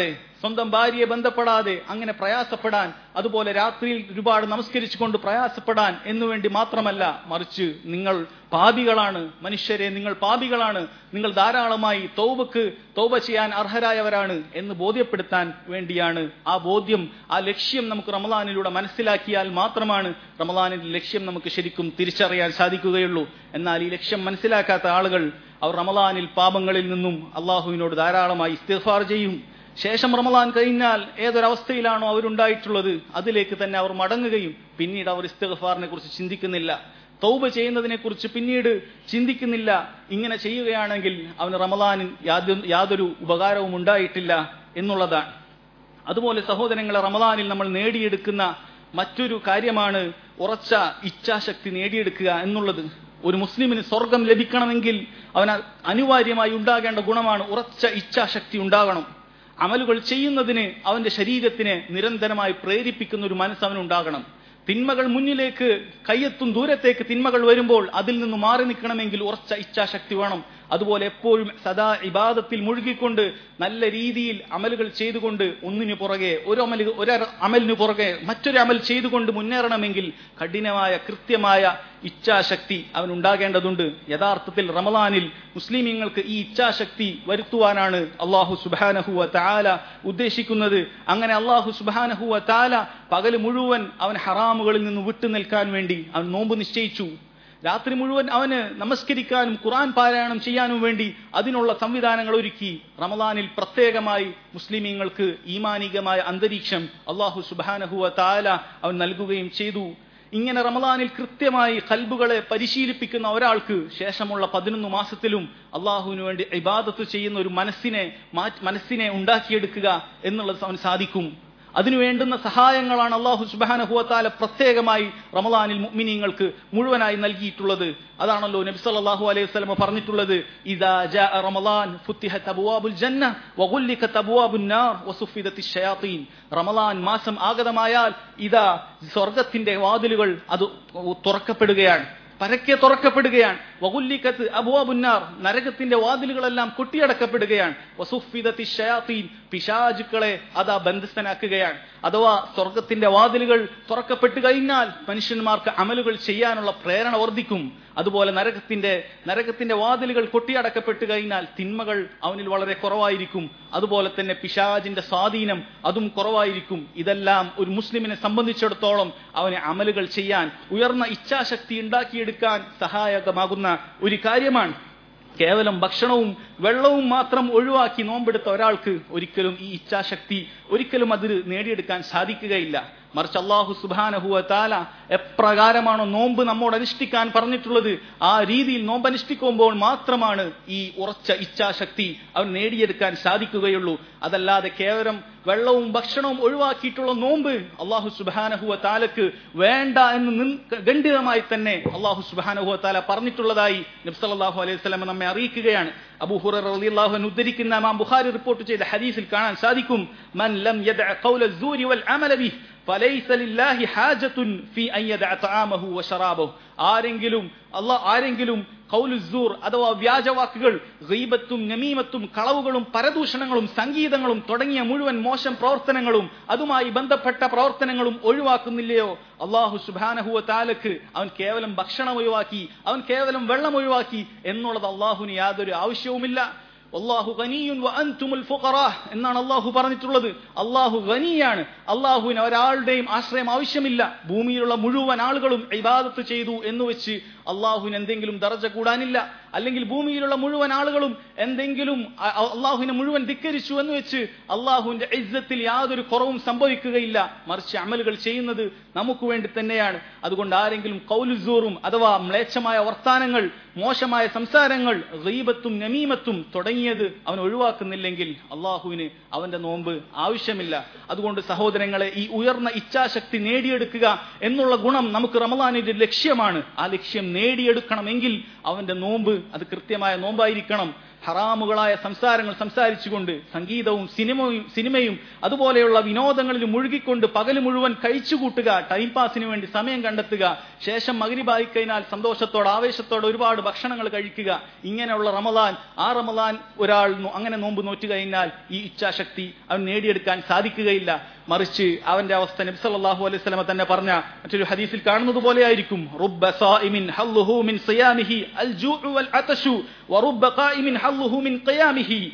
സ്വന്തം ഭാര്യയെ ബന്ധപ്പെടാതെ അങ്ങനെ പ്രയാസപ്പെടാൻ, അതുപോലെ രാത്രിയിൽ ഒരുപാട് നമസ്കരിച്ചുകൊണ്ട് പ്രയാസപ്പെടാൻ എന്നുവേണ്ടി മാത്രമല്ല, മറിച്ച് നിങ്ങൾ പാപികളാണ്, മനുഷ്യരെ നിങ്ങൾ പാപികളാണ്, നിങ്ങൾ ധാരാളമായി തൗബക്ക് തൗബ ചെയ്യാൻ അർഹരായവരാണ് എന്ന് ബോധ്യപ്പെടുത്താൻ വേണ്ടിയാണ്. ആ ബോധ്യം, ആ ലക്ഷ്യം നമുക്ക് റമളാനിലൂടെ മനസ്സിലാക്കിയാൽ മാത്രമാണ് റമളാനിന്റെ ലക്ഷ്യം നമുക്ക് ശരിക്കും തിരിച്ചറിയാൻ സാധിക്കുകയുള്ളൂ. എന്നാൽ ഈ ലക്ഷ്യം മനസ്സിലാക്കാത്ത ആളുകൾ അവർ റമളാനിൽ പാപങ്ങളിൽ നിന്നും അള്ളാഹുവിനോട് ധാരാളമായി ഇസ്തിഗ്ഫാർ ചെയ്യും. ശേഷം റമളാൻ കഴിഞ്ഞാൽ ഏതൊരവസ്ഥയിലാണോ അവരുണ്ടായിട്ടുള്ളത് അതിലേക്ക് തന്നെ അവർ മടങ്ങുകയും പിന്നീട് അവർ ഇസ്തിഗ്ഫാറിനെ കുറിച്ച് ചിന്തിക്കുന്നില്ല, തൗബ ചെയ്യുന്നതിനെ കുറിച്ച് പിന്നീട് ചിന്തിക്കുന്നില്ല. ഇങ്ങനെ ചെയ്യുകയാണെങ്കിൽ അവന് റമളാനിൽ യാതൊരു ഉപകാരവും ഉണ്ടായിട്ടില്ല എന്നുള്ളതാണ്. അതുപോലെ സഹോദരങ്ങളെ, റമളാനിൽ നമ്മൾ നേടിയെടുക്കുന്ന മറ്റൊരു കാര്യമാണ് ഉറച്ച ഇച്ഛാശക്തി നേടിയെടുക്കുക എന്നുള്ളത്. ഒരു മുസ്ലിമിന് സ്വർഗം ലഭിക്കണമെങ്കിൽ അവന് അനിവാര്യമായി ഉണ്ടാകേണ്ട ഗുണമാണ് ഉറച്ച ഇച്ഛാശക്തി ഉണ്ടാകണം. അമലുകൾ ചെയ്യുന്നതിന് അവന്റെ ശരീരത്തിനെ നിരന്തരമായി പ്രേരിപ്പിക്കുന്ന ഒരു മനസ്സ് അവനുണ്ടാകണം. തിന്മകൾ മുന്നിലേക്ക് കയ്യെത്തും ദൂരത്തേക്ക് തിന്മകൾ വരുമ്പോൾ അതിൽ നിന്ന് മാറി നിൽക്കണമെങ്കിൽ ഉറച്ച ഇച്ഛാശക്തി വേണം. അതുപോലെ എപ്പോഴും സദാ ഇബാദത്തിൽ മുഴുകിക്കൊണ്ട് നല്ല രീതിയിൽ അമലുകൾ ചെയ്തുകൊണ്ട് ഒന്നിനു പുറകെ ഒരു അമൽ ഒരു അമലിനു പുറകെ മറ്റൊരു അമൽ ചെയ്തുകൊണ്ട് മുന്നേറണമെങ്കിൽ കഠിനമായ കൃത്യമായ ഇച്ഛാശക്തി അവനുണ്ടാകേണ്ടതുണ്ട്. യഥാർത്ഥത്തിൽ റമളാനിൽ മുസ്ലിമീങ്ങൾക്ക് ഈ ഇച്ഛാശക്തി വരുത്തുവാനാണ് അല്ലാഹു സുബ്ഹാനഹു വ തആല ഉദ്ദേശിക്കുന്നത്. അങ്ങനെ അല്ലാഹു സുബ്ഹാനഹു വ തആല പകൽ മുഴുവൻ അവൻ ഹറാമുകളിൽ നിന്ന് വിട്ടു നിൽക്കാൻ വേണ്ടി അവൻ നോമ്പ് നിശ്ചയിച്ചു. രാത്രി മുഴുവൻ അവന് നമസ്കരിക്കാനും ഖുർആൻ പാരായണം ചെയ്യാനും വേണ്ടി അതിനുള്ള സംവിധാനങ്ങൾ ഒരുക്കി. റമളാനിൽ പ്രത്യേകമായി മുസ്ലിമീങ്ങൾക്ക് ഈമാനികമായ അന്തരീക്ഷം അല്ലാഹു സുബ്ഹാനഹു വ തആല അവൻ നൽകുകയും ചെയ്തു. ഇങ്ങനെ റമളാനിൽ കൃത്യമായി ഖൽബുകളെ പരിശീലിപ്പിക്കുന്ന ഒരാൾക്ക് ശേഷമുള്ള പതിനൊന്ന് മാസത്തിലും അള്ളാഹുവിന് വേണ്ടി ഇബാദത്ത് ചെയ്യുന്ന ഒരു മനസ്സിനെ മനസ്സിനെ ഉണ്ടാക്കിയെടുക്കുക എന്നുള്ളത് അവന് സാധിക്കും. അതിനു വേണ്ടുന്ന സഹായങ്ങളാണ് അല്ലാഹു സുബ്ഹാനഹു വ തആല പ്രത്യേകമായി റമളാനിൽ മുഅ്മിനീങ്ങൾക്ക് മുഴുവനായി നൽകിയിട്ടുള്ളത്. അതാണല്ലോ നബി സല്ലല്ലാഹു അലൈഹി വസല്ലം പറഞ്ഞിട്ടുള്ളത്, ഇദാ ജാഅ റമളാൻ ഫുത്തിഹത് അബ്വാബുൽ ജന്ന വഗുല്ലികത് അബ്വാബുൻ നാർ വസുഫിദത്തിശ് ശയാത്തീൻ. റമളാൻ മാസം ആഗതമായാൽ ഇദാ സ്വർഗ്ഗത്തിന്റെ വാതിലുകൾ അത് തുറക്കപ്പെടുകയാണ്, പരക്കെ തുറക്കപ്പെടുകയാണ്. വഗുല്ലികത് അബ്വാബുൻ നാർ, നരകത്തിന്റെ വാതിലുകളെല്ലാം കൊട്ടിയടക്കപ്പെടുകയാണ്. വസുഫിദത്തിശ് ശയാത്തീൻ, പിശാചുക്കളെ അതാ ബന്ധസ്ഥനാക്കുകയാണ്. അഥവാ സ്വർഗത്തിന്റെ വാതിലുകൾ തുറക്കപ്പെട്ടു കഴിഞ്ഞാൽ മനുഷ്യന്മാർക്ക് അമലുകൾ ചെയ്യാനുള്ള പ്രേരണ വർദ്ധിക്കും. അതുപോലെ നരകത്തിന്റെ നരകത്തിന്റെ വാതിലുകൾ കൊട്ടിയടക്കപ്പെട്ടു കഴിഞ്ഞാൽ തിന്മകൾ അവനിൽ വളരെ കുറവായിരിക്കും. അതുപോലെ തന്നെ പിശാചിന്റെ സ്വാധീനം അതും കുറവായിരിക്കും. ഇതെല്ലാം ഒരു മുസ്ലിമിനെ സംബന്ധിച്ചിടത്തോളം അവനെ അമലുകൾ ചെയ്യാൻ, ഉയർന്ന ഇച്ഛാശക്തി ഉണ്ടാക്കിയെടുക്കാൻ സഹായകമാകുന്ന ഒരു കാര്യമാണ്. കേവലം ഭക്ഷണവും വെള്ളവും മാത്രം ഒഴിവാക്കി നോമ്പെടുത്ത ഒരാൾക്ക് ഒരിക്കലും ഈ ഇച്ഛാശക്തി ഒരിക്കലും അത് നേടിയെടുക്കാൻ സാധിക്കുകയില്ല. മറിച്ച് അല്ലാഹു സുബ്ഹാനഹു വ തആല എപ്രകാരമാണോ നോമ്പ് നമ്മോട് അനുഷ്ഠിക്കാൻ പറഞ്ഞിട്ടുള്ളത് ആ രീതിയിൽ നോമ്പ് അനുഷ്ഠിക്കുമ്പോൾ മാത്രമാണ് ഈ ഉറച്ച ഇച്ഛാശക്തി അവൻ നേടിയെടുക്കാൻ സാധിക്കുകയുള്ളൂ. അതല്ലാതെ കേവലം വെള്ളവും ഭക്ഷണവും ഒഴിവാക്കിയിട്ടുള്ള നോമ്പ് അല്ലാഹു സുബ്ഹാനഹു വ തആലക്ക് വേണ്ട എന്ന് ഗണ്ഡിതമായി തന്നെ അല്ലാഹു സുബ്ഹാനഹു വ തആല പറഞ്ഞിട്ടുള്ളതായി നബി സല്ലല്ലാഹു അലൈഹി വസല്ലം നമ്മെ അറിയിക്കുകയാണ്. അബൂ ഹുറൈറ റളിയല്ലാഹു അൻഹു ഉദ്ധരിക്കുന്ന ഇമാം ബുഖാരി റിപ്പോർട്ട് ചെയ്ത ഹദീസിൽ കാണാൻ സാധിക്കും, മൻ ലം യദഅ ഖൗല അസ്സൂരി വൽ അമല ബിഹി ഫലൈസ ലില്ലാഹി ഹാജത്തുൻ ഫീ അൻ യദഅ തആമഹു വശറാബഹു. ആരെങ്കിലും അല്ലാഹ് ആരെങ്കിലും ഖൗലുസ്സൂർ അഥവാ വ്യാജവാക്കുകൾ, ഗീബത്തും നമീമത്തും കളവുകളും പരദൂഷണങ്ങളും സംഗീതങ്ങളും തുടങ്ങിയ മുഴുവൻ മോശം പ്രവർത്തനങ്ങളും അതുമായി ബന്ധപ്പെട്ട പ്രവർത്തനങ്ങളും ഒഴിവാക്കുന്നില്ലയോ, അല്ലാഹു സുബ്ഹാനഹു വ തആലക്ക് അവൻ കേവലം ഭക്ഷണം ഒഴിവാക്കി, അവൻ കേവലം വെള്ളം ഒഴിവാക്കി എന്നുള്ളത് അല്ലാഹുവിന് യാതൊരു ആവശ്യവുമില്ല. അല്ലാഹു ഗനിയ്യുൻ വ അൻതുമുൽ ഫുഖറാ എന്നാണ് അല്ലാഹു പറഞ്ഞിട്ടുള്ളത്. അല്ലാഹു ഗനിയാണ്, അല്ലാഹുവിന് ഒരാളുടെയും ആശ്രയം ആവശ്യമില്ല. ഭൂമിയിലുള്ള മുഴുവൻ ആളുകളും ഇബാദത്ത് ചെയ്തു എന്ന് വെച്ച് അല്ലാഹുവിന് എന്തെങ്കിലും ദർജ കൂടാനില്ല. അല്ലെങ്കിൽ ഭൂമിയിലുള്ള മുഴുവൻ ആളുകളും എന്തെങ്കിലും അല്ലാഹുവിനെ മുഴുവൻ ധിക്കരിച്ചു എന്ന് വെച്ച് അല്ലാഹുവിന്റെ ഇസ്സത്തിൽ യാതൊരു കുറവും സംഭവിക്കുകയില്ല. മറിച്ച് അമലുകൾ ചെയ്യുന്നത് നമുക്ക് വേണ്ടി തന്നെയാണ്. അതുകൊണ്ട് ആരെങ്കിലും ഖൗലുസ്സൂറും അഥവാ മ്ലേച്ഛമായ വർത്താനങ്ങൾ, മോശമായ സംസാരങ്ങൾ, ഗീബത്തും നമീമത്തും തുടങ്ങിയത് അവൻ ഒഴിവാക്കുന്നില്ലെങ്കിൽ അല്ലാഹുവിന് അവന്റെ നോമ്പ് ആവശ്യമില്ല. അതുകൊണ്ട് സഹോദരങ്ങളെ, ഈ ഉയർന്ന ഇച്ഛാശക്തി നേടിയെടുക്കുക എന്നുള്ള ഗുണം നമുക്ക് റമളാനിന്റെ ലക്ഷ്യമാണ്. ആ ലക്ഷ്യം നേടിയെടുക്കണമെങ്കിൽ അവന്റെ നോമ്പ് അത് കൃത്യമായ നോമ്പായിരിക്കണം. ഹറാമുകളായ സംസാരങ്ങൾ സംസാരിച്ചുകൊണ്ട് സംഗീതവും സിനിമയും സിനിമയും അതുപോലെയുള്ള വിനോദങ്ങളിൽ മുഴുകിക്കൊണ്ട് പകൽ മുഴുവൻ കഴിച്ചുകൂട്ടുക, ടൈം പാസിന് വേണ്ടി സമയം കണ്ടെത്തുക, ശേഷം മഗ്രിബായി കഴിഞ്ഞാൽ സന്തോഷത്തോടെ ആവേശത്തോടെ ഒരുപാട് ഭക്ഷണങ്ങൾ കഴിക്കുക. ഇങ്ങനെയുള്ള റമദാൻ, ആ റമദാൻ ഒരാൾ അങ്ങനെ നോമ്പ് നോറ്റു കഴിഞ്ഞാൽ ഈ ഇച്ഛാശക്തി അവൻ നേടിയെടുക്കാൻ സാധിക്കുകയില്ല. മറിച്ച് അവന്റെ അവസ്ഥ നബി സല്ലല്ലാഹു അലൈഹി വസല്ലം തന്നെ പറഞ്ഞ മറ്റൊരു ഹദീസിൽ കാണുന്നത് പോലെയായിരിക്കും. റുബ്ബ സായിമിൻ ഹല്ലുഹു മിൻ സിയാമിഹി അൽ ജൂഉ വൽ അതശു വറുബ്ബ ഖായിമിൻ ഹല്ലുഹു മിൻ ഖിയാമിഹി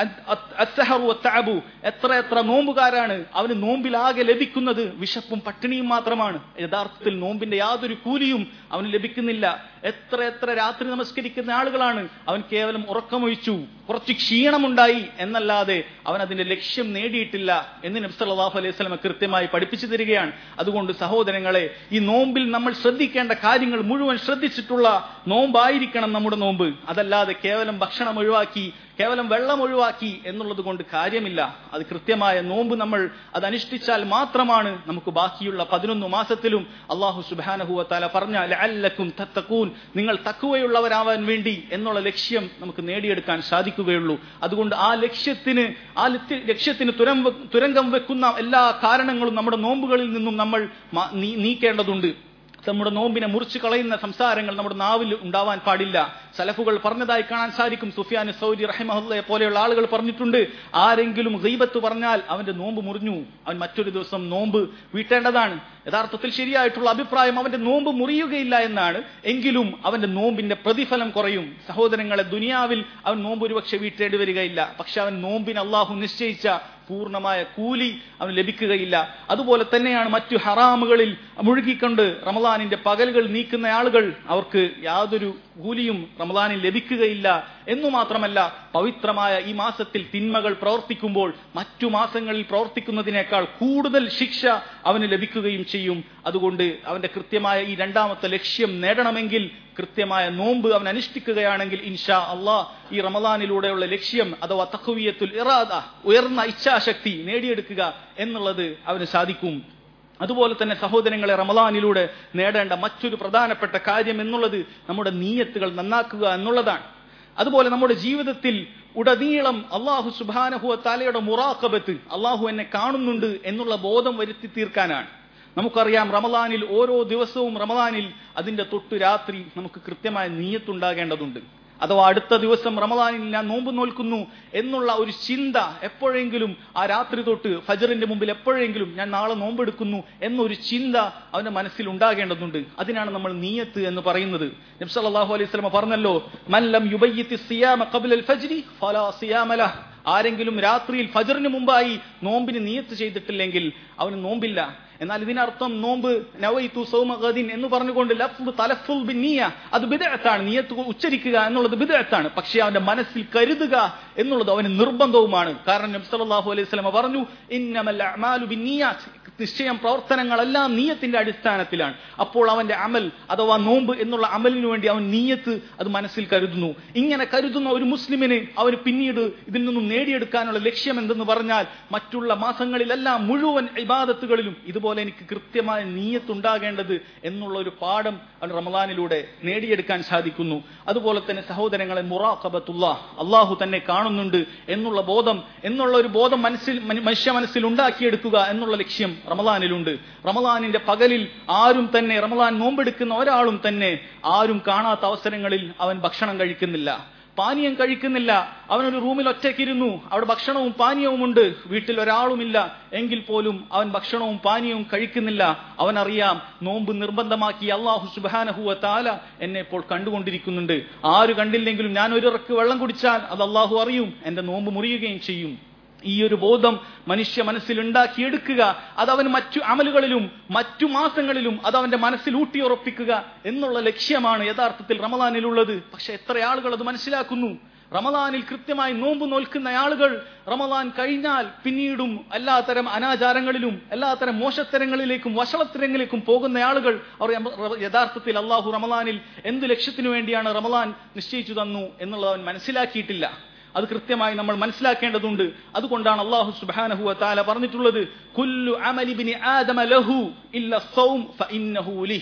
അസ്സഹറു വത്തഅബു. എത്ര എത്ര നോമ്പുകാരാണ് അവന് നോമ്പിലാകെ ലഭിക്കുന്നത് വിശപ്പും പട്ടിണിയും മാത്രമാണ്. യഥാർത്ഥത്തിൽ നോമ്പിന്റെ യാതൊരു കൂലിയും അവന് ലഭിക്കുന്നില്ല. എത്ര എത്ര രാത്രി നമസ്കരിക്കുന്ന ആളുകളാണ്, അവൻ കേവലം ഉറക്കമൊഴിച്ചു, കുറച്ച് ക്ഷീണമുണ്ടായി എന്നല്ലാതെ അവൻ അതിന്റെ ലക്ഷ്യം നേടിയിട്ടില്ല എന്ന് നബി സല്ലല്ലാഹു അലൈഹി വസല്ലം കൃത്യമായി പഠിപ്പിച്ചു തരികയാണ്. അതുകൊണ്ട് സഹോദരങ്ങളെ, ഈ നോമ്പിൽ നമ്മൾ ശ്രദ്ധിക്കേണ്ട കാര്യങ്ങൾ മുഴുവൻ ശ്രദ്ധിച്ചിട്ടുള്ള നോമ്പായിരിക്കണം നമ്മുടെ നോമ്പ്. അതല്ലാതെ കേവലം ഭക്ഷണം ഒഴിവാക്കി, കേവലം വെള്ളം ഒഴിവാക്കി എന്നുള്ളത് കൊണ്ട് കാര്യമില്ല. അത് കൃത്യമായ നോമ്പ് നമ്മൾ അത് അനുഷ്ഠിച്ചാൽ മാത്രമാണ് നമുക്ക് ബാക്കിയുള്ള പതിനൊന്ന് മാസത്തിലും അല്ലാഹു സുബ്ഹാനഹു വ തആല പറഞ്ഞ ലഅല്ലക്കും തത്തഖൂൻ, നിങ്ങൾ തഖ്വയുള്ളവരാവാൻ വേണ്ടി എന്നുള്ള ലക്ഷ്യം നമുക്ക് നേടിയെടുക്കാൻ സാധിക്കുകയുള്ളൂ. അതുകൊണ്ട് ആ ലക്ഷ്യത്തിന് ആ ലക്ഷ്യത്തിന് തുരം തുരങ്കം വെക്കുന്ന എല്ലാ കാരണങ്ങളും നമ്മുടെ നോമ്പുകളിൽ നിന്നും നമ്മൾ നീക്കേണ്ടതുണ്ട്. നമ്മുടെ നോമ്പിനെ മുറിച്ചു കളയുന്ന സംസാരങ്ങൾ നമ്മുടെ നാവിൽ ഉണ്ടാവാൻ പാടില്ല. സലഫുകൾ പറഞ്ഞതായി കാണാൻ സാധിക്കും. സുഫിയാൻ സൗരി റഹിമഹുല്ലയെ പോലെയുള്ള ആളുകൾ പറഞ്ഞിട്ടുണ്ട്, ആരെങ്കിലും ഗീബത്ത് പറഞ്ഞാൽ അവന്റെ നോമ്പ് മുറിഞ്ഞു, അവൻ മറ്റൊരു ദിവസം നോമ്പ് വീട്ടേണ്ടതാണ്. യഥാർത്ഥത്തിൽ ശരിയായിട്ടുള്ള അഭിപ്രായം അവന്റെ നോമ്പ് മുറിയുകയില്ല എന്നാണ്. എങ്കിലും അവന്റെ നോമ്പിന്റെ പ്രതിഫലം കുറയും. സഹോദരങ്ങളെ, ദുനിയാവിൽ അവൻ നോമ്പ് ഒരുപക്ഷെ വീട്ടേണ്ടി വരികയില്ല, പക്ഷെ അവൻ നോമ്പിന് അള്ളാഹു നിശ്ചയിച്ച പൂർണ്ണമായ കൂലി അവന് ലഭിക്കുകയില്ല. അതുപോലെ തന്നെയാണ് മറ്റു ഹറാമുകളിൽ മുഴുകിക്കൊണ്ട് റമദാനിന്റെ പകലുകൾ നീക്കുന്ന ആളുകൾ, അവർക്ക് യാതൊരു കൂലിയും റമദാനിൽ ലഭിക്കുകയില്ല. എന്നു മാത്രമല്ല, പവിത്രമായ ഈ മാസത്തിൽ തിന്മകൾ പ്രവർത്തിക്കുമ്പോൾ മറ്റു മാസങ്ങളിൽ പ്രവർത്തിക്കുന്നതിനേക്കാൾ കൂടുതൽ ശിക്ഷ അവന് ലഭിക്കുകയും ചെയ്യും. അതുകൊണ്ട് അവന്റെ കൃത്യമായ ഈ രണ്ടാമത്തെ ലക്ഷ്യം നേടണമെങ്കിൽ, കൃത്യമായ നോമ്പ് അവൻ അനുഷ്ഠിക്കുകയാണെങ്കിൽ ഇൻഷാ അള്ളാഹ് ഈ റമദാനിലൂടെയുള്ള ലക്ഷ്യം അഥവാ തഖ്വിയത്തുൽ ഇറാദ, ഉയർന്ന ഇച്ഛാശക്തി നേടിയെടുക്കുക എന്നുള്ളത് അവന് സാധിക്കും. അതുപോലെ തന്നെ സഹോദരങ്ങളെ, റമദാനിലൂടെ നേടേണ്ട മറ്റൊരു പ്രധാനപ്പെട്ട കാര്യം എന്നുള്ളത് നമ്മുടെ നീയത്തുകൾ നന്നാക്കുക എന്നുള്ളതാണ്. അതുപോലെ നമ്മുടെ ജീവിതത്തിൽ ഉടനീളം അല്ലാഹു സുബ്ഹാനഹു വ തആലയുടെ മുറാഖബത്ത്, അല്ലാഹു എന്നെ കാണുന്നുണ്ട് എന്നുള്ള ബോധം വരുത്തി തീർക്കാനാണ്. നമുക്കറിയാം, റമദാനിൽ ഓരോ ദിവസവും റമദാനിൽ അതിന്റെ തൊട്ടു രാത്രി നമുക്ക് കൃത്യമായ നീയത്തുണ്ടാകേണ്ടതുണ്ട്. അഥവാ അടുത്ത ദിവസം റമദാനിൽ ഞാൻ നോമ്പ് നോൽക്കുന്നു എന്നുള്ള ഒരു ചിന്ത എപ്പോഴെങ്കിലും ആ രാത്രി തൊട്ട് ഫജ്റിന്റെ മുമ്പിൽ എപ്പോഴെങ്കിലും ഞാൻ നാളെ നോമ്പെടുക്കുന്നു എന്നൊരു ചിന്ത അവന്റെ മനസ്സിൽ ഉണ്ടാകേണ്ടതുണ്ട്. അതിനാണ് നമ്മൾ നീയത്ത് എന്ന് പറയുന്നത്. നബി സല്ലല്ലാഹു അലൈഹി വസല്ലം പറഞ്ഞല്ലോ, മൻ ലം യുബയ്യിത്തി സിയാമ ഖബ്ല അൽ ഫജ്രി ഫലാ സിയാമ ലഹ്. ആരെങ്കിലും രാത്രിയിൽ ഫജ്റിന് മുമ്പായി നോമ്പിന് നീയത്ത് ചെയ്തിട്ടില്ലെങ്കിൽ അവന് നോമ്പില്ല. എന്നാൽ ഇതിനർത്ഥം നോമ്പ് നവൈതു സൗമ ഗദിൻ എന്ന് പറഞ്ഞുകൊണ്ട് ലഫ്ദ് തലഫുൽ ബിന്നിയ, അത് ബിദ്അത്താണ്. നിയത്ത് ഉച്ചരിക്കുക എന്നുള്ളത് ബിദ്അത്താണ്. പക്ഷേ അവന്റെ മനസ്സിൽ കരുതുക എന്നുള്ളത് അവന് നിർബന്ധവുമാണ്. കാരണം നബി സല്ലല്ലാഹു അലൈഹി വസല്ലം പറഞ്ഞു, ഇന്നമൽ അഅ്മാലു ബിന്നിയാത്ത്, നിശ്ചയം പ്രവർത്തനങ്ങളെല്ലാം നീയത്തിന്റെ അടിസ്ഥാനത്തിലാണ്. അപ്പോൾ അവന്റെ അമൽ അഥവാ നോമ്പ് എന്നുള്ള അമലിനു വേണ്ടി അവൻ നീയത്ത് അത് മനസ്സിൽ കരുതുന്നു. ഇങ്ങനെ കരുതുന്ന ഒരു മുസ്ലിമിന് അവന് പിന്നീട് ഇതിൽ നിന്നും നേടിയെടുക്കാനുള്ള ലക്ഷ്യം എന്തെന്ന് പറഞ്ഞാൽ, മറ്റുള്ള മാസങ്ങളിലെല്ലാം മുഴുവൻ ഇബാദത്തുകളിലും ഇതുപോലെ എനിക്ക് കൃത്യമായ നീയത്തുണ്ടാകേണ്ടത് എന്നുള്ള ഒരു പാഠം അവൻ റമദാനിലൂടെ നേടിയെടുക്കാൻ സാധിക്കുന്നു. അതുപോലെ തന്നെ സഹോദരങ്ങളെ, മുറാഖബത്തുല്ലാഹ്, അള്ളാഹു തന്നെ കാണുന്നുണ്ട് എന്നുള്ള ബോധം എന്നുള്ള ഒരു ബോധം മനസ്സിൽ മനുഷ്യ മനസ്സിൽ ഉണ്ടാക്കിയെടുക്കുക എന്നുള്ള ലക്ഷ്യം റമദാനിലുണ്ട്. റമദാനിന്റെ പകലിൽ ആരും തന്നെ, റമദാൻ നോമ്പെടുക്കുന്ന ഒരാളും തന്നെ ആരും കാണാത്ത അവസരങ്ങളിൽ അവൻ ഭക്ഷണം കഴിക്കുന്നില്ല, പാനീയം കഴിക്കുന്നില്ല. അവനൊരു റൂമിൽ ഒറ്റയ്ക്കിരുന്നു, അവിടെ ഭക്ഷണവും പാനീയവും ഉണ്ട്, വീട്ടിൽ ഒരാളുമില്ല, എങ്കിൽ പോലും അവൻ ഭക്ഷണവും പാനീയവും കഴിക്കുന്നില്ല. അവനറിയാം, നോമ്പ് നിർബന്ധമാക്കി അല്ലാഹു സുബ്ഹാനഹു വ തആല എന്നെ ഇപ്പോൾ കണ്ടുകൊണ്ടിരിക്കുന്നുണ്ട്. ആര് കണ്ടില്ലെങ്കിലും ഞാൻ ഒരിറക്ക് വെള്ളം കുടിച്ചാൽ അത് അല്ലാഹു അറിയും, എന്റെ നോമ്പ് മുറിയുകയും ചെയ്യും. ഈ ഒരു ബോധം മനുഷ്യ മനസ്സിൽ ഉണ്ടാക്കിയെടുക്കുക, അതവൻ മറ്റു അമലുകളിലും മറ്റു മാസങ്ങളിലും അതവന്റെ മനസ്സിൽ ഊട്ടിയുറപ്പിക്കുക എന്നുള്ള ലക്ഷ്യമാണ് യഥാർത്ഥത്തിൽ റമദാനിലുള്ളത്. പക്ഷെ എത്ര ആളുകൾ അത് മനസ്സിലാക്കുന്നു? റമദാനിൽ കൃത്യമായി നോമ്പ് നോൽക്കുന്ന ആളുകൾ റമദാൻ കഴിഞ്ഞാൽ പിന്നീടും എല്ലാത്തരം അനാചാരങ്ങളിലും എല്ലാത്തരം മോശത്തരങ്ങളിലേക്കും വഷളത്തരങ്ങളിലേക്കും പോകുന്ന ആളുകൾ, അവർ യഥാർത്ഥത്തിൽ അള്ളാഹു റമദാനിൽ എന്ത് ലക്ഷ്യത്തിനു വേണ്ടിയാണ് റമദാൻ നിശ്ചയിച്ചു തന്നു എന്നുള്ളത് അവൻ മനസ്സിലാക്കിയിട്ടില്ല. അത് കൃത്യമായി നമ്മൾ മനസ്സിലാക്കേണ്ടതുണ്ട്. അതുകൊണ്ടാണ് അല്ലാഹു സുബ്ഹാനഹു വ തആല പറഞ്ഞിട്ടുള്ളത്, കുല്ലു അമലി ഇബ്നി ആദമ ലഹു ഇല്ല സൗം ഫഇന്നഹു ലിഹ്.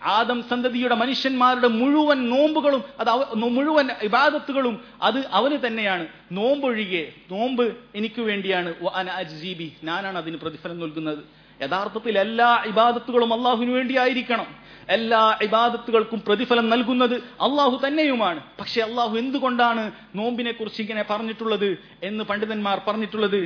ആദം സന്തതിയുടെ മനുഷ്യന്മാരുടെ മുഴുവൻ നോമ്പുകളും അത് മുഴുവൻ ഇബാദത്തുകളും അത് അവന് തന്നെയാണ്. നോമ്പൊഴികെ നോമ്പ് എനിക്ക് വേണ്ടിയാണ്, ഞാനാണ് അതിന് പ്രതിഫലം നൽകുന്നത്. യഥാർത്ഥത്തിൽ എല്ലാ ഇബാദത്തുകളും അള്ളാഹുവിന് വേണ്ടിയായിരിക്കണം. എല്ലാ ഇബാദത്തുകൾക്കും പ്രതിഫലം നൽകുന്നത് അള്ളാഹു തന്നെയുമാണ്. പക്ഷെ അള്ളാഹു എന്തുകൊണ്ടാണ് നോമ്പിനെ കുറിച്ച് ഇങ്ങനെ പറഞ്ഞിട്ടുള്ളത് എന്ന് പണ്ഡിതന്മാർ പറഞ്ഞിട്ടുള്ളത്,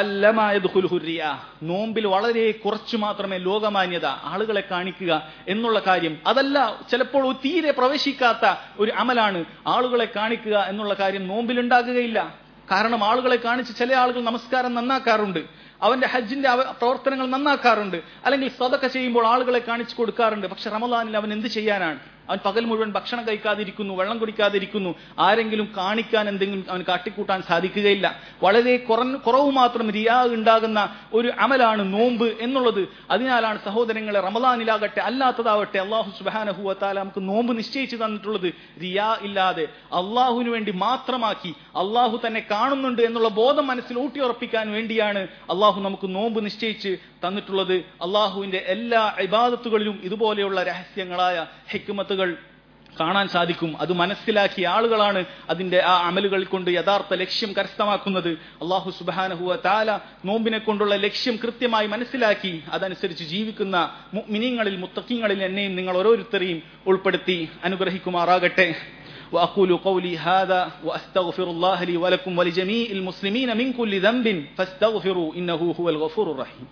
നോമ്പിൽ വളരെ കുറച്ചു മാത്രമേ ലോകമാന്യത, ആളുകളെ കാണിക്കുക എന്നുള്ള കാര്യം, അതല്ല ചിലപ്പോൾ തീരെ പ്രവേശിക്കാത്ത ഒരു അമലാണ് ആളുകളെ കാണിക്കുക എന്നുള്ള കാര്യം നോമ്പിൽ ഉണ്ടാകുകയില്ല. കാരണം ആളുകളെ കാണിച്ച് ചില ആളുകൾ നമസ്കാരം നന്നാക്കാറുണ്ട്, അവന്റെ ഹജ്ജിന്റെ പ്രവർത്തനങ്ങൾ നന്നാക്കാറുണ്ട്, അല്ലെങ്കിൽ സദഖ ചെയ്യുമ്പോൾ ആളുകളെ കാണിച്ചു കൊടുക്കാറുണ്ട്. പക്ഷെ റമദാനിൽ അവൻ എന്ത് ചെയ്യാനാണ്? അവൻ പകൽ മുഴുവൻ ഭക്ഷണം കഴിക്കാതിരിക്കുന്നു, വെള്ളം കുടിക്കാതിരിക്കുന്നു. ആരെങ്കിലും കാണിക്കാൻ എന്തെങ്കിലും അവൻ കാട്ടിക്കൂട്ടാൻ സാധിക്കുകയില്ല. വളരെ കുറവ് മാത്രം റിയാ ഉണ്ടാകുന്ന ഒരു അമലാണ് നോമ്പ് എന്നുള്ളത്. അതിനാലാണ് സഹോദരങ്ങളെ റമദാനിലാകട്ടെ അല്ലാത്തതാവട്ടെ അള്ളാഹു സുബ്ഹാനഹു വ തആല നമുക്ക് നോമ്പ് നിശ്ചയിച്ചു തന്നിട്ടുള്ളത് റിയാ ഇല്ലാതെ അള്ളാഹുവിന് വേണ്ടി മാത്രമാക്കി, അള്ളാഹു തന്നെ കാണുന്നുണ്ട് എന്നുള്ള ബോധം മനസ്സിൽ ഊട്ടിയുറപ്പിക്കാൻ വേണ്ടിയാണ് അള്ളാഹു നമുക്ക് നോമ്പ് നിശ്ചയിച്ച് തന്നിട്ടുള്ളത്. അള്ളാഹുവിന്റെ എല്ലാ ഇബാദത്തുകളിലും ഇതുപോലെയുള്ള രഹസ്യങ്ങളായ ഹിക്മത്തുകൾ കാണാൻ സാധിക്കും. അത് മനസ്സിലാക്കിയ ആളുകളാണ് അതിന്റെ ആ അമലുകൾ കൊണ്ട് യഥാർത്ഥ ലക്ഷ്യം കരസ്ഥമാക്കുന്നത്. അള്ളാഹു സുബ്ഹാനഹു വ തആല നോമ്പിനെ കൊണ്ടുള്ള ലക്ഷ്യം കൃത്യമായി മനസ്സിലാക്കി അതനുസരിച്ച് ജീവിക്കുന്ന മുഅ്മിനീങ്ങളിൽ മുത്തഖീങ്ങളിൽ എന്നെയും നിങ്ങൾ ഓരോരുത്തരെയും ഉൾപ്പെടുത്തി അനുഗ്രഹിക്കുമാറാകട്ടെ. وأقول قولي هذا وأستغفر الله لي ولكم ولجميع المسلمين من كل ذنب فاستغفروا إنه هو الغفور الرحيم.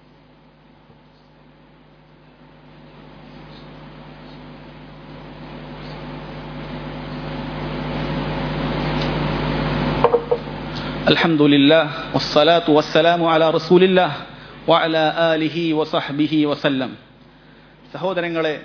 الحمد لله والصلاة والسلام على رسول الله وعلى آله وصحبه وسلم. സഹോദരങ്ങളെ,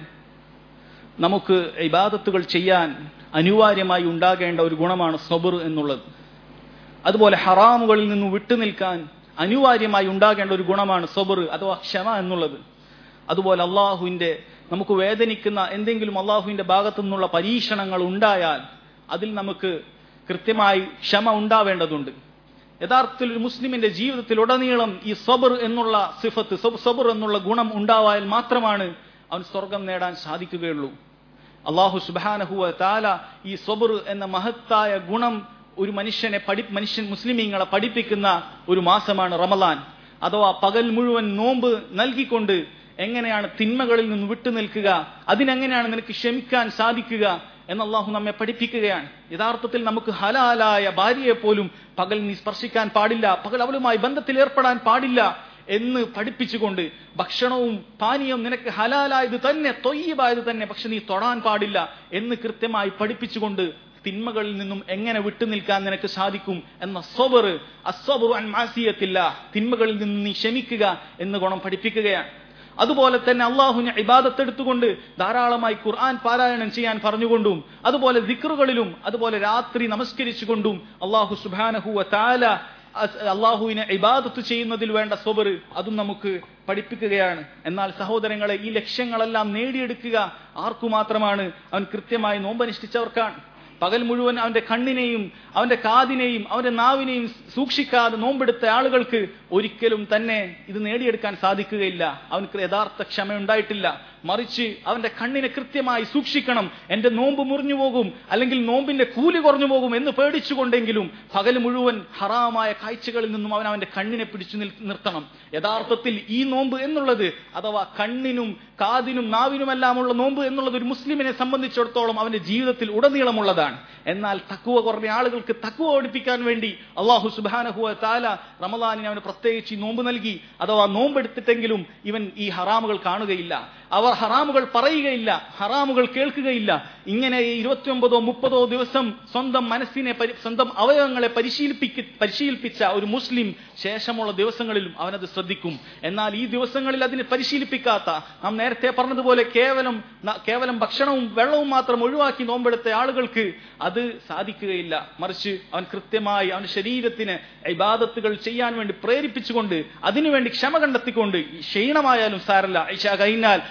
നമുക്ക് ഇബാദത്തുകൾ ചെയ്യാൻ അനിവാര്യമായി ഉണ്ടാകേണ്ട ഒരു ഗുണമാണ് സബർ എന്നുള്ളത്. അതുപോലെ ഹറാമുകളിൽ നിന്ന് വിട്ടുനിൽക്കാൻ അനിവാര്യമായി ഉണ്ടാകേണ്ട ഒരു ഗുണമാണ് സബർ അഥവാ ക്ഷമ എന്നുള്ളത്. അതുപോലെ അള്ളാഹുവിന്റെ നമുക്ക് വേദനിക്കുന്ന എന്തെങ്കിലും അള്ളാഹുവിന്റെ ഭാഗത്തു നിന്നുള്ള പരീക്ഷണങ്ങൾ ഉണ്ടായാൽ അതിൽ നമുക്ക് കൃത്യമായി ക്ഷമ ഉണ്ടാവേണ്ടതുണ്ട്. യഥാർത്ഥത്തിൽ ഒരു മുസ്ലിമിന്റെ ജീവിതത്തിൽ ഉടനീളം ഈ സബർ എന്നുള്ള സിഫത്ത്, സബർ എന്നുള്ള ഗുണം ഉണ്ടാവാൻ മാത്രമാണ് അവൻ സ്വർഗം നേടാൻ സാധിക്കുകയുള്ളൂ. അള്ളാഹു സുബ്ഹാനഹു വ തആല ഈ സബർ എന്ന മഹത്തായ ഗുണം ഒരു മനുഷ്യനെ പഠി മനുഷ്യൻ മുസ്ലിമീങ്ങളെ പഠിപ്പിക്കുന്ന ഒരു മാസമാണ് റമദാൻ. അഥവാ പകൽ മുഴുവൻ നോമ്പ് നൽകിക്കൊണ്ട് എങ്ങനെയാണ് തിന്മകളിൽ നിന്ന് വിട്ടുനിൽക്കുക, അതിനെങ്ങനെയാണ് നിനക്ക് ക്ഷമിക്കാൻ സാധിക്കുക എന്ന് അള്ളാഹു നമ്മെ പഠിപ്പിക്കുകയാണ്. യഥാർത്ഥത്തിൽ നമുക്ക് ഹലാലായ ഭാര്യയെ പോലും പകൽ നീ സ്പർശിക്കാൻ പാടില്ല, പകൽ അവളുമായി ബന്ധത്തിൽ ഏർപ്പെടാൻ പാടില്ല എന്ന് പഠിപ്പിച്ചുകൊണ്ട്, ഭക്ഷണവും പാനീയവും നിനക്ക് ഹലാലായത് തന്നെ, തൊയ്യിബായത് തന്നെ, പക്ഷെ നീ തൊടാൻ പാടില്ല എന്ന് കൃത്യമായി പഠിപ്പിച്ചുകൊണ്ട് തിന്മകളിൽ നിന്നും എങ്ങനെ വിട്ടുനിൽക്കാൻ നിനക്ക് സാധിക്കും എന്ന സബർ, അസ്സബ്റു അൻ മഅസിയത്തില്ലാഹ്, തിന്മകളിൽ നിന്ന് നീ ക്ഷമിക്കുക എന്ന് ഗുണം പഠിപ്പിക്കുകയാണ്. അതുപോലെ തന്നെ അള്ളാഹുവിനെ ഇബാദത്ത് എടുത്തുകൊണ്ട് ധാരാളമായി ഖുർആൻ പാരായണം ചെയ്യാൻ പറഞ്ഞുകൊണ്ടും, അതുപോലെ ദിക്റുകളിലും, അതുപോലെ രാത്രി നമസ്കരിച്ചുകൊണ്ടും അള്ളാഹു സുബ്ഹാനഹു വ തആല അള്ളാഹുവിനെ ഇബാദത്ത് ചെയ്യുന്നതിൽ വേണ്ട സബർ അതും നമുക്ക് പഠിപ്പിക്കുകയാണ്. എന്നാൽ സഹോദരങ്ങളെ, ഈ ലക്ഷ്യങ്ങളെല്ലാം നേടിയെടുക്കുക ആർക്കു മാത്രമാണ്? അവൻ കൃത്യമായി നോമ്പനുഷ്ഠിച്ചവർക്കാണ്. പകൽ മുഴുവൻ അവന്റെ കണ്ണിനെയും അവന്റെ കാതിനെയും അവന്റെ നാവിനെയും സൂക്ഷിക്കാതെ നോമ്പെടുത്ത ആളുകൾക്ക് ഒരിക്കലും തന്നെ ഇത് നേടിയെടുക്കാൻ സാധിക്കുകയില്ല. അവനക്ക് യഥാർത്ഥ ക്ഷമ ഉണ്ടായിട്ടില്ല. മറിച്ച് അവന്റെ കണ്ണിനെ കൃത്യമായി സൂക്ഷിക്കണം. എന്റെ നോമ്പ് മുറിഞ്ഞു പോകും, അല്ലെങ്കിൽ നോമ്പിന്റെ കൂലി കുറഞ്ഞു പോകും എന്ന് പേടിച്ചുകൊണ്ടെങ്കിലും പകൽ മുഴുവൻ ഹറാമായ കാഴ്ചകളിൽ നിന്നും അവൻ അവന്റെ കണ്ണിനെ പിടിച്ചു നിർത്തണം. യഥാർത്ഥത്തിൽ ഈ നോമ്പ് എന്നുള്ളത്, അഥവാ കണ്ണിനും കാതിനും നാവിനുമെല്ലാമുള്ള നോമ്പ് എന്നുള്ളത് ഒരു മുസ്ലിമിനെ സംബന്ധിച്ചിടത്തോളം അവന്റെ ജീവിതത്തിൽ ഉടനീളമുള്ളതാണ്. എന്നാൽ തഖ്വ കുറഞ്ഞ ആളുകൾക്ക് തഖ്വ പഠിപ്പിക്കാൻ വേണ്ടി അല്ലാഹു സുബ്ഹാനഹു വ തആല റമദാനിന് അവന് പ്രത്യേകിച്ച് നോമ്പ് നൽകി. അഥവാ നോമ്പെടുത്തിട്ടെങ്കിലും ഇവൻ ഈ ഹറാമുകൾ കാണുകയില്ല, അവർ ഹറാമുകൾ പറയുകയില്ല, ഹറാമുകൾ കേൾക്കുകയില്ല. ഇങ്ങനെ ഇരുപത്തിയൊമ്പതോ മുപ്പതോ ദിവസം സ്വന്തം മനസ്സിനെ സ്വന്തം അവയവങ്ങളെ പരിശീലിപ്പിക്ക പരിശീലിപ്പിച്ച ഒരു മുസ്ലിം ശേഷമുള്ള ദിവസങ്ങളിലും അവനത് ശ്രദ്ധിക്കും. എന്നാൽ ഈ ദിവസങ്ങളിൽ അതിനെ പരിശീലിപ്പിക്കാത്ത, നാം നേരത്തെ പറഞ്ഞതുപോലെ കേവലം കേവലം ഭക്ഷണവും വെള്ളവും മാത്രം ഒഴിവാക്കി നോമ്പെടുത്ത ആളുകൾക്ക് അത് സാധിക്കുകയില്ല. മറിച്ച് അവൻ കൃത്യമായി അവന്റെ ശരീരത്തിന് ഇബാദത്തുകൾ ചെയ്യാൻ വേണ്ടി പ്രേരിപ്പിച്ചുകൊണ്ട്, അതിനുവേണ്ടി ക്ഷമ കണ്ടെത്തിക്കൊണ്ട്, ക്ഷീണമായാലും സാരല്ല, ഇശാ കഴിഞ്ഞാൽ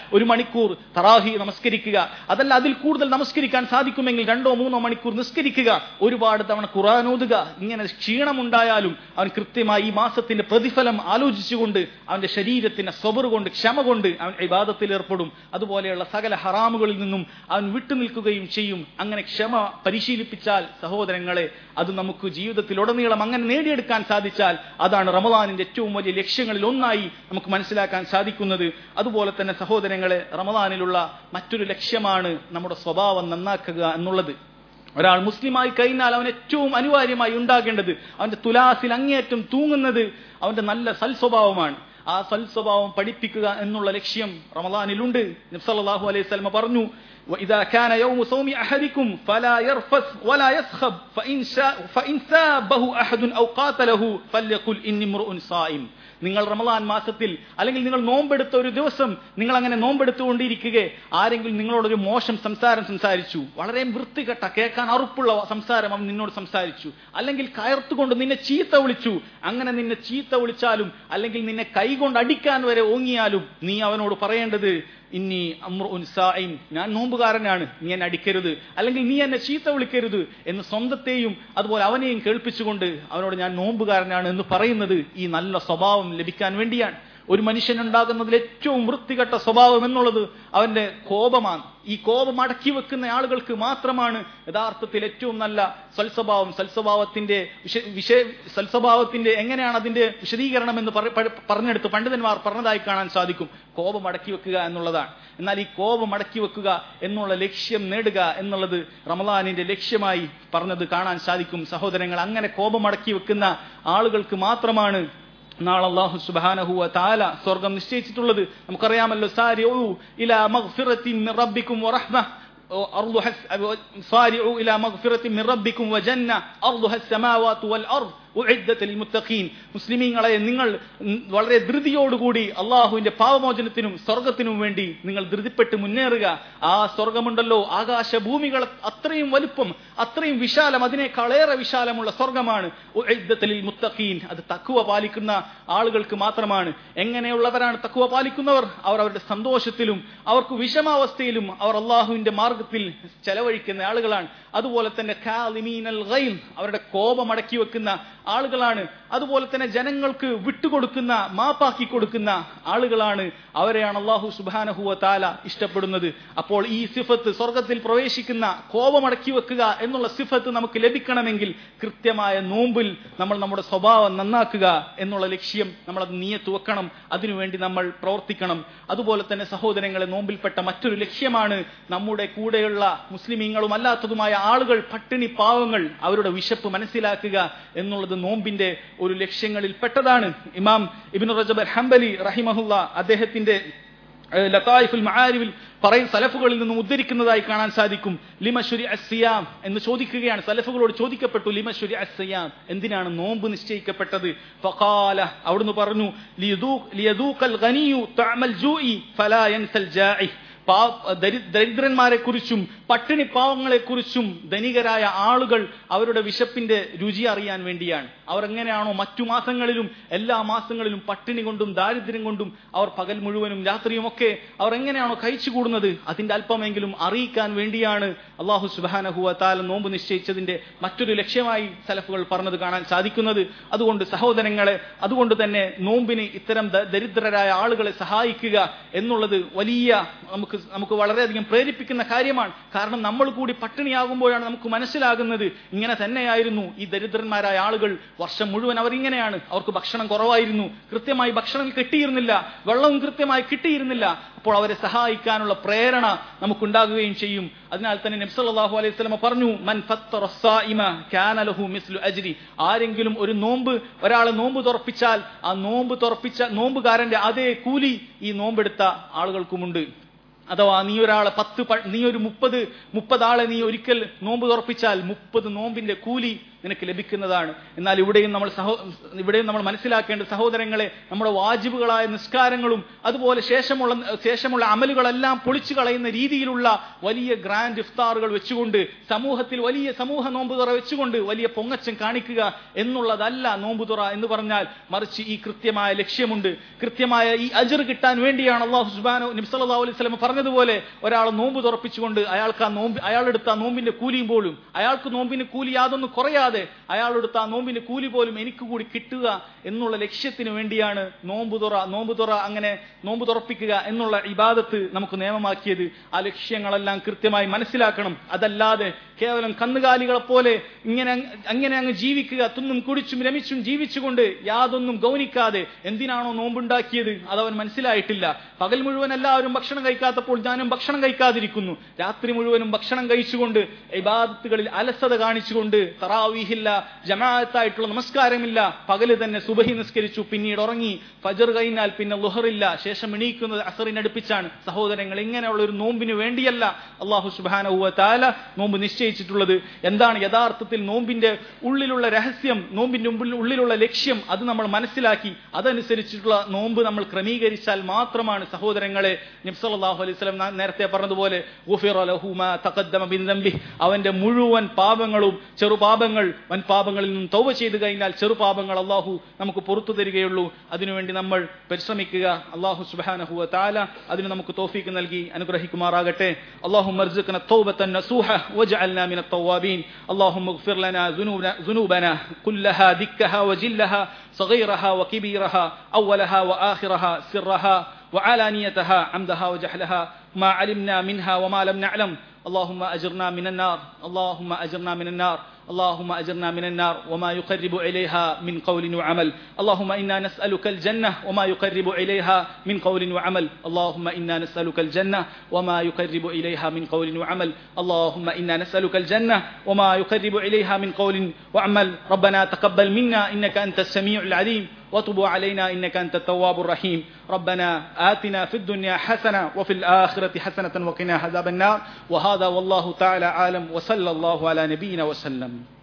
ഒരു മണിക്കൂർ തറാഹി നമസ്കരിക്കുക, അതല്ല അതിൽ കൂടുതൽ നമസ്കരിക്കാൻ സാധിക്കുമെങ്കിൽ രണ്ടോ മൂന്നോ മണിക്കൂർ നിസ്കരിക്കുക, ഒരുപാട് തവണ ഖുർആൻ ഓതുക. ഇങ്ങനെ ക്ഷീണമുണ്ടായാലും അവൻ കൃത്യമായി ഈ മാസത്തിന്റെ പ്രതിഫലം ആലോചിച്ചുകൊണ്ട് അവന്റെ ശരീരത്തിന്റെ സബർ കൊണ്ട് ക്ഷമ കൊണ്ട് അവൻ ഇബാദത്തിൽ ഏർപ്പെടും. അതുപോലെയുള്ള സകല ഹറാമുകളിൽ നിന്നും അവൻ വിട്ടുനിൽക്കുകയും ചെയ്യും. അങ്ങനെ ക്ഷമ പരിശീലിപ്പിച്ചാൽ സഹോദരങ്ങളെ, അത് നമുക്ക് ജീവിതത്തിലുടനീളം അങ്ങനെ നേടിയെടുക്കാൻ സാധിച്ചാൽ അതാണ് റമദാനിന്റെ ഏറ്റവും വലിയ ലക്ഷ്യങ്ങളിൽ ഒന്നായി നമുക്ക് മനസ്സിലാക്കാൻ സാധിക്കുന്നത്. അതുപോലെ തന്നെ സഹോദരങ്ങളെ, റമദാനിലുള്ള മറ്റൊരു ലക്ഷ്യമാണ് നമ്മുടെ സ്വഭാവം നന്നാക്കുക എന്നുള്ളത്. ഒരാൾ മുസ്ലിമായി കഴിഞ്ഞാൽ അവൻ ഏറ്റവും അനിവാര്യമായി ഉണ്ടാകേണ്ടത്, അവന്റെ തുലാസിൽ അങ്ങേയറ്റം തൂങ്ങുന്നത് അവന്റെ നല്ല സൽസ്വഭാവമാണ്. ആ സൽസ്വഭാവം പഠിപ്പിക്കുക എന്നുള്ള ലക്ഷ്യം റമദാനിലുണ്ട്. നബി സല്ലല്ലാഹു അലൈഹി വസല്ലം പറഞ്ഞു, وإذا كان يوم صوم أحدكم فلا يرفث ولا يسخب فإن شاء فإن سابه أحد أو قاتله فليقل إني امرؤ صائم. നിങ്ങൾ റമദാൻ മാസത്തിൽ അല്ലെങ്കിൽ നിങ്ങൾ നോമ്പെടുത്ത ഒരു ദിവസം നിങ്ങൾ അങ്ങനെ നോമ്പെടുത്തുകൊണ്ടിരിക്കുകയെ ആരെങ്കിലും നിങ്ങളോടൊരു മോശം സംസാരം സംസാരിച്ചു, വളരെ വൃത്തികെട്ട കേൾക്കാൻ അറുപ്പുള്ള സംസാരം അവൻ നിന്നോട് സംസാരിച്ചു, അല്ലെങ്കിൽ കയർത്തുകൊണ്ട് നിന്നെ ചീത്ത വിളിച്ചു, അങ്ങനെ നിന്നെ ചീത്ത വിളിച്ചാലും അല്ലെങ്കിൽ നിന്നെ കൈകൊണ്ട് അടിക്കാൻ വരെ ഓങ്ങിയാലും നീ അവനോട് പറയേണ്ടത് ഇന്നി അമ്രുഉൻ സായിം, ഞാൻ നോമ്പുകാരനാണ്, നീ എന്നെ അടിക്കരുത്, അല്ലെങ്കിൽ നീ എന്നെ ചീത്ത വിളിക്കരുത് എന്ന് സ്വന്തത്തെയും അതുപോലെ അവനെയും കേൾപ്പിച്ചുകൊണ്ട് അവനോട് ഞാൻ നോമ്പുകാരനാണ് എന്ന് പറയുന്നത് ഈ നല്ല സ്വഭാവം ലഭിക്കാൻ വേണ്ടിയാണ്. ഒരു മനുഷ്യനുണ്ടാകുന്നതിൽ ഏറ്റവും വൃത്തികെട്ട സ്വഭാവം എന്നുള്ളത് അവന്റെ കോപമാണ്. ഈ കോപം അടക്കി വെക്കുന്ന ആളുകൾക്ക് മാത്രമാണ് യഥാർത്ഥത്തിൽ ഏറ്റവും നല്ല സൽസ്വഭാവം. സൽസ്വഭാവത്തിന്റെ വിഷയ സൽസ്വഭാവത്തിന്റെ എങ്ങനെയാണ് അതിന്റെ വിശദീകരണം എന്ന് പറഞ്ഞെടുത്ത് പണ്ഡിതന്മാർ പറഞ്ഞതായി കാണാൻ സാധിക്കും. കോപം അടക്കി വെക്കുക എന്നുള്ളതാണ്. എന്നാൽ ഈ കോപം അടക്കി വെക്കുക എന്നുള്ള ലക്ഷ്യം നേടുക എന്നുള്ളത് റമദാനിന്റെ ലക്ഷ്യമായി പറഞ്ഞത് കാണാൻ സാധിക്കും. സഹോദരങ്ങൾ, അങ്ങനെ കോപം അടക്കി വെക്കുന്ന ആളുകൾക്ക് മാത്രമാണ് നാളെ അല്ലാഹു സുബ്ഹാനഹു വ തആല സ്വർഗ്ഗം നിശ്ചയിച്ചിട്ടുള്ളത്. നമുക്കറിയാമല്ലോ, സാരിഉ ഇലാ മഗ്ഫിറത്തിൻ മിർ റബ്ബിക്കും വറഹ്മ അർദുഹ സാരിഉ ഇലാ മഗ്ഫിറത്തിൻ മിർ റബ്ബിക്കും വജന്ന അർദുഹ അസ്സമാവാതു വൽ അർദ് ഉഇദ്ദത ലിൽ മുത്തഖീൻ. മുസ്ലിമീങ്ങളെ, നിങ്ങൾ വളരെ ധൃതിയോടുകൂടി അള്ളാഹുവിന്റെ പാപമോചനത്തിനും സ്വർഗത്തിനും വേണ്ടി നിങ്ങൾ ധൃതിപ്പെട്ട് മുന്നേറുക. ആ സ്വർഗമുണ്ടല്ലോ, ആകാശഭൂമികൾ അത്രയും വലുപ്പം, അത്രയും വിശാലം, അതിനേക്കാളേറെ വിശാലമുള്ള സ്വർഗമാണ്. ഉഇദ്ദത ലിൽ മുത്തഖീൻ, അത് തഖ്വ പാലിക്കുന്ന ആളുകൾക്ക് മാത്രമാണ്. എങ്ങനെയുള്ളവരാണ് തഖ്വ പാലിക്കുന്നവർ? അവർ അവരുടെ സന്തോഷത്തിലും അവർക്ക് വിഷമാവസ്ഥയിലും അവർ അള്ളാഹുവിന്റെ മാർഗത്തിൽ ചെലവഴിക്കുന്ന ആളുകളാണ്. അതുപോലെ തന്നെ കാലിമീനൽ ഗൈൽ, അവരുടെ കോപം അടക്കി വെക്കുന്ന ആളുകളാണ്. അതുപോലെ തന്നെ ജനങ്ങൾക്ക് വിട്ടുകൊടുക്കുന്ന, മാപ്പാക്കി കൊടുക്കുന്ന ആളുകളാണ്. അവരെയാണ് അല്ലാഹു സുബ്ഹാനഹു വ തആല ഇഷ്ടപ്പെടുന്നത്. അപ്പോൾ ഈ സിഫത്ത്, സ്വർഗത്തിൽ പ്രവേശിക്കുന്ന കോപമടക്കി വെക്കുക എന്നുള്ള സിഫത്ത് നമുക്ക് ലഭിക്കണമെങ്കിൽ കൃത്യമായ നോമ്പിൽ നമ്മൾ നമ്മുടെ സ്വഭാവം നന്നാക്കുക എന്നുള്ള ലക്ഷ്യം നമ്മളത് നിയത്ത് വെക്കണം. അതിനുവേണ്ടി നമ്മൾ പ്രവർത്തിക്കണം. അതുപോലെ തന്നെ സഹോദരങ്ങളെ, നോമ്പിൽപ്പെട്ട മറ്റൊരു ലക്ഷ്യമാണ് നമ്മുടെ കൂടെയുള്ള മുസ്ലിമീങ്ങളും അല്ലാത്തതുമായ ആളുകൾ, പട്ടിണി പാവങ്ങൾ, അവരുടെ വിശപ്പ് മനസ്സിലാക്കുക എന്നുള്ളത് നോമ്പിന്റെ ഒരു ലക്ഷ്യങ്ങളിൽ പെട്ടതാണ്. ഇമാം ഇബ്നു റജബ് അൽ ഹംബലി റഹിമഹുല്ല അദ്ദേഹത്തിന്റെ ലതായിഫുൽ മആരിഫിൽ പറയും സലഫുകളിൽ നിന്നും ഉദ്ധരിക്കുന്നതായി കാണാൻ സാധിക്കും. ലിമ ശുരിഅ അസ്സിയാം എന്ന് ചോദിക്കുകയാണ്. സലഫുകളോട് ചോദിക്കപ്പെട്ടു, ലിമ ശുരിഅ അസ്സിയാം, എന്തിനാണ് നോമ്പ് നിശ്ചയിക്കപ്പെട്ടത്? ഫഖാല, അവിടുന്ന് പറഞ്ഞു, ലിയദൂഖൽ ഗനിയു തഅമൽ ജൂഇ ഫലാ യൻസൽ ജാഇ. ദരിദ്രന്മാരെ കുറിച്ചും പട്ടിണി പാവങ്ങളെ കുറിച്ചും ധനികരായ ആളുകൾ അവരുടെ വിശപ്പിന്റെ രുചി അറിയാൻ വേണ്ടിയാണ്. അവർ എങ്ങനെയാണോ മറ്റു മാസങ്ങളിലും എല്ലാ മാസങ്ങളിലും പട്ടിണി കൊണ്ടും ദാരിദ്ര്യം കൊണ്ടും അവർ പകൽ മുഴുവനും രാത്രിയും ഒക്കെ അവർ എങ്ങനെയാണോ കഴിച്ചുകൂടുന്നത്, അതിന്റെ അല്പമെങ്കിലും അറിയിക്കാൻ വേണ്ടിയാണ് അല്ലാഹു സുബ്ഹാനഹു വ തആല നോമ്പ് നിശ്ചയിച്ചതിന്റെ മറ്റൊരു ലക്ഷ്യമായി സലഫുകൾ പറഞ്ഞത് കാണാൻ സാധിക്കുന്നത്. അതുകൊണ്ട് സഹോദരങ്ങളെ, അതുകൊണ്ട് തന്നെ നോമ്പിന് ഇത്തരം ദരിദ്രരായ ആളുകളെ സഹായിക്കുക എന്നുള്ളത് വലിയ നമുക്ക് നമുക്ക് വളരെയധികം പ്രേരിപ്പിക്കുന്ന കാര്യമാണ്. കാരണം നമ്മൾ കൂടി പട്ടിണിയാകുമ്പോഴാണ് നമുക്ക് മനസ്സിലാകുന്നത് ഇങ്ങനെ തന്നെയായിരുന്നു ഈ ദരിദ്രന്മാരായ ആളുകൾ. വർഷം മുഴുവൻ അവർ ഇങ്ങനെയാണ്. അവർക്ക് ഭക്ഷണം കുറവായിരുന്നു, കൃത്യമായി ഭക്ഷണം കിട്ടിയിരുന്നില്ല, വെള്ളവും കൃത്യമായി കിട്ടിയിരുന്നില്ല. അപ്പോൾ അവരെ സഹായിക്കാനുള്ള പ്രേരണ നമുക്കുണ്ടാകുകയും ചെയ്യും. അതിനാൽ തന്നെ നബി സല്ലല്ലാഹു അലൈഹി വസല്ലം പറഞ്ഞു, മൻ ഫത്തറ സ്സായിമ കാന ലഹു മിസ്ലു അജ്രി. ആരെങ്കിലും ഒരു നോമ്പ് ഒരാളെ നോമ്പ് തുറപ്പിച്ചാൽ ആ നോമ്പ് തുറപ്പിച്ച നോമ്പുകാരന്റെ അതേ കൂലി ഈ നോമ്പെടുത്ത ആളുകൾക്കുമുണ്ട്. അഥവാ നീ ഒരാളെ പത്ത് നീ ഒരു മുപ്പത് മുപ്പത് ആളെ നീ ഒരിക്കൽ നോമ്പ് തുറപ്പിച്ചാൽ മുപ്പത് നോമ്പിന്റെ കൂലി നിനക്ക് ലഭിക്കുന്നതാണ്. എന്നാൽ ഇവിടെയും നമ്മൾ സഹോ ഇവിടെയും നമ്മൾ മനസ്സിലാക്കേണ്ട സഹോദരങ്ങളെ, നമ്മുടെ വാജിബുകളായ നിസ്കാരങ്ങളും അതുപോലെ ശേഷമുള്ള ശേഷമുള്ള അമലുകളെല്ലാം പൊളിച്ചു കളയുന്ന രീതിയിലുള്ള വലിയ ഗ്രാൻഡ് ഇഫ്താറുകൾ വെച്ചുകൊണ്ട്, സമൂഹത്തിൽ വലിയ സമൂഹ നോമ്പുതുറ വെച്ചുകൊണ്ട് വലിയ പൊങ്ങച്ചം കാണിക്കുക എന്നുള്ളതല്ല നോമ്പുതുറ എന്ന് പറഞ്ഞാൽ. മറിച്ച് ഈ കൃത്യമായ ലക്ഷ്യമുണ്ട്. കൃത്യമായ ഈ അജ്ർ കിട്ടാൻ വേണ്ടിയാണ് അല്ലാഹു സുബ്ഹാനഹു നബി സല്ലല്ലാഹു അലൈഹി വസല്ലം പറഞ്ഞതുപോലെ ഒരാൾ നോമ്പ് തുറപ്പിച്ചുകൊണ്ട് അയാൾക്ക് ആ നോമ്പ് അയാളെടുത്ത ആ നോമ്പിന്റെ കൂലിയും പോലും, അയാൾക്ക് നോമ്പിന് കൂലി യാതൊന്നും കുറയാതെ അയാളെടുത്ത ആ നോമ്പിന്റെ കൂലി പോലും എനിക്ക് കൂടി കിട്ടുക എന്നുള്ള ലക്ഷ്യത്തിന് വേണ്ടിയാണ് നോമ്പുതുറ നോമ്പുതുറ അങ്ങനെ നോമ്പ് തുറപ്പിക്കുക എന്നുള്ള ഇബാദത്ത് നമുക്ക് നിയമമാക്കിയത്. ആ ലക്ഷ്യങ്ങളെല്ലാം കൃത്യമായി മനസ്സിലാക്കണം. അതല്ലാതെ കേവലം കന്നുകാലികളെ പോലെ ഇങ്ങനെ അങ്ങനെ അങ്ങ് ജീവിക്കുക, തിന്നും കുടിച്ചും രമിച്ചും ജീവിച്ചുകൊണ്ട് യാതൊന്നും ഗൗനിക്കാതെ എന്തിനാണോ നോമ്പുണ്ടാക്കിയത് അതവൻ മനസ്സിലായിട്ടില്ല. പകൽ മുഴുവൻ എല്ലാവരും ഭക്ഷണം കഴിക്കാത്തപ്പോൾ ഞാനും ഭക്ഷണം കഴിക്കാതിരിക്കുന്നു, രാത്രി മുഴുവനും ഭക്ഷണം കഴിച്ചുകൊണ്ട് ഇബാദത്തുകളിൽ അലസത കാണിച്ചുകൊണ്ട് തറാവീഹില്ല, ജമാഅത്തായിട്ടുള്ള നമസ്കാരമില്ല, പകല് തന്നെ സുബഹി നിസ്കരിച്ചു, പിന്നീട് ഉറങ്ങി, ഫജർ കഴിഞ്ഞാൽ പിന്നെ ളുഹറില്ല, ശേഷം എണീക്കുന്നത് അസറിനടുപ്പിച്ചാണ്. സഹോദരങ്ങൾ, ഇങ്ങനെയുള്ള ഒരു നോമ്പിന് വേണ്ടിയല്ല അല്ലാഹു സുബ്ഹാനഹു വ തആല നോമ്പ് നിശ്ചയിച്ചിട്ടുള്ളത്. എന്താണ് യഥാർത്ഥത്തിൽ നോമ്പിന്റെ ഉള്ളിലുള്ള രഹസ്യം, നോമ്പിന്റെ ഉള്ളിലുള്ള ലക്ഷ്യം, അത് നമ്മൾ മനസ്സിലാക്കി അതനുസരിച്ചിട്ടുള്ള നോമ്പ് നമ്മൾ ക്രമീകരിച്ചാൽ മാത്രമാണ് സഹോദരങ്ങളെ നബി സല്ലല്ലാഹു അലൈഹി വസല്ലം നേരത്തെ പറഞ്ഞതുപോലെ ഗുഫിറ ലഹു മാ തഖദ്ദമ മിൻ ദംബി, അവന്റെ മുഴുവൻ പാപങ്ങളും ചെറുപാപങ്ങൾ വൻ പാപങ്ങളിൽ നിന്നും തൗബ ചെയ്തു കഴിഞ്ഞാൽ ചെറുപാപങ്ങൾ അല്ലാഹു നമുക്ക് പുറത്തു തരികയുള്ളൂ. അതിനുവേണ്ടി നമ്മൾ പരിശ്രമിക്കുക. അല്ലാഹു സുബ്ഹാനഹു വ തആല അതിന് നമുക്ക് തൗഫീഖ് നൽകി അനുഗ്രഹിക്കുമാറാകട്ടെ. അല്ലാഹുമ്മ അർസുഖ്ന തൗബതൻ നസൂഹ വജഅൽനാ മിനത് തവ്വാബീൻ. അല്ലാഹുമ്മ ഇഗ്ഫിർ ലനാ ദുനൂബനാ കുല്ലഹാ ദിക്കഹാ വജില്ലഹാ صغيرها وكبيرها أولها وآخرها سرها وعلانيتها عمدها وجهلها ما علمنا منها وما لم نعلم. اللهم أجرنا من النار اللهم أجرنا من النار اللهم أجرنا من النار وما يقرب إليها من قول وعمل. اللهم إنا نسألك الجنة وما يقرب إليها من قول وعمل. اللهم إنا نسألك الجنة وما يقرب إليها من قول وعمل. اللهم إنا نسألك الجنة وما يقرب إليها من قول وعمل. ربنا تقبل منا إنك أنت السميع العليم وتب علينا إنك أنت التواب الرحيم. ربنا آتنا في الدنيا حسنة وفي الآخرة حسنة وقنا عذاب النار. وهذا والله تعالى عالم وصلى الله على نبينا وسلم.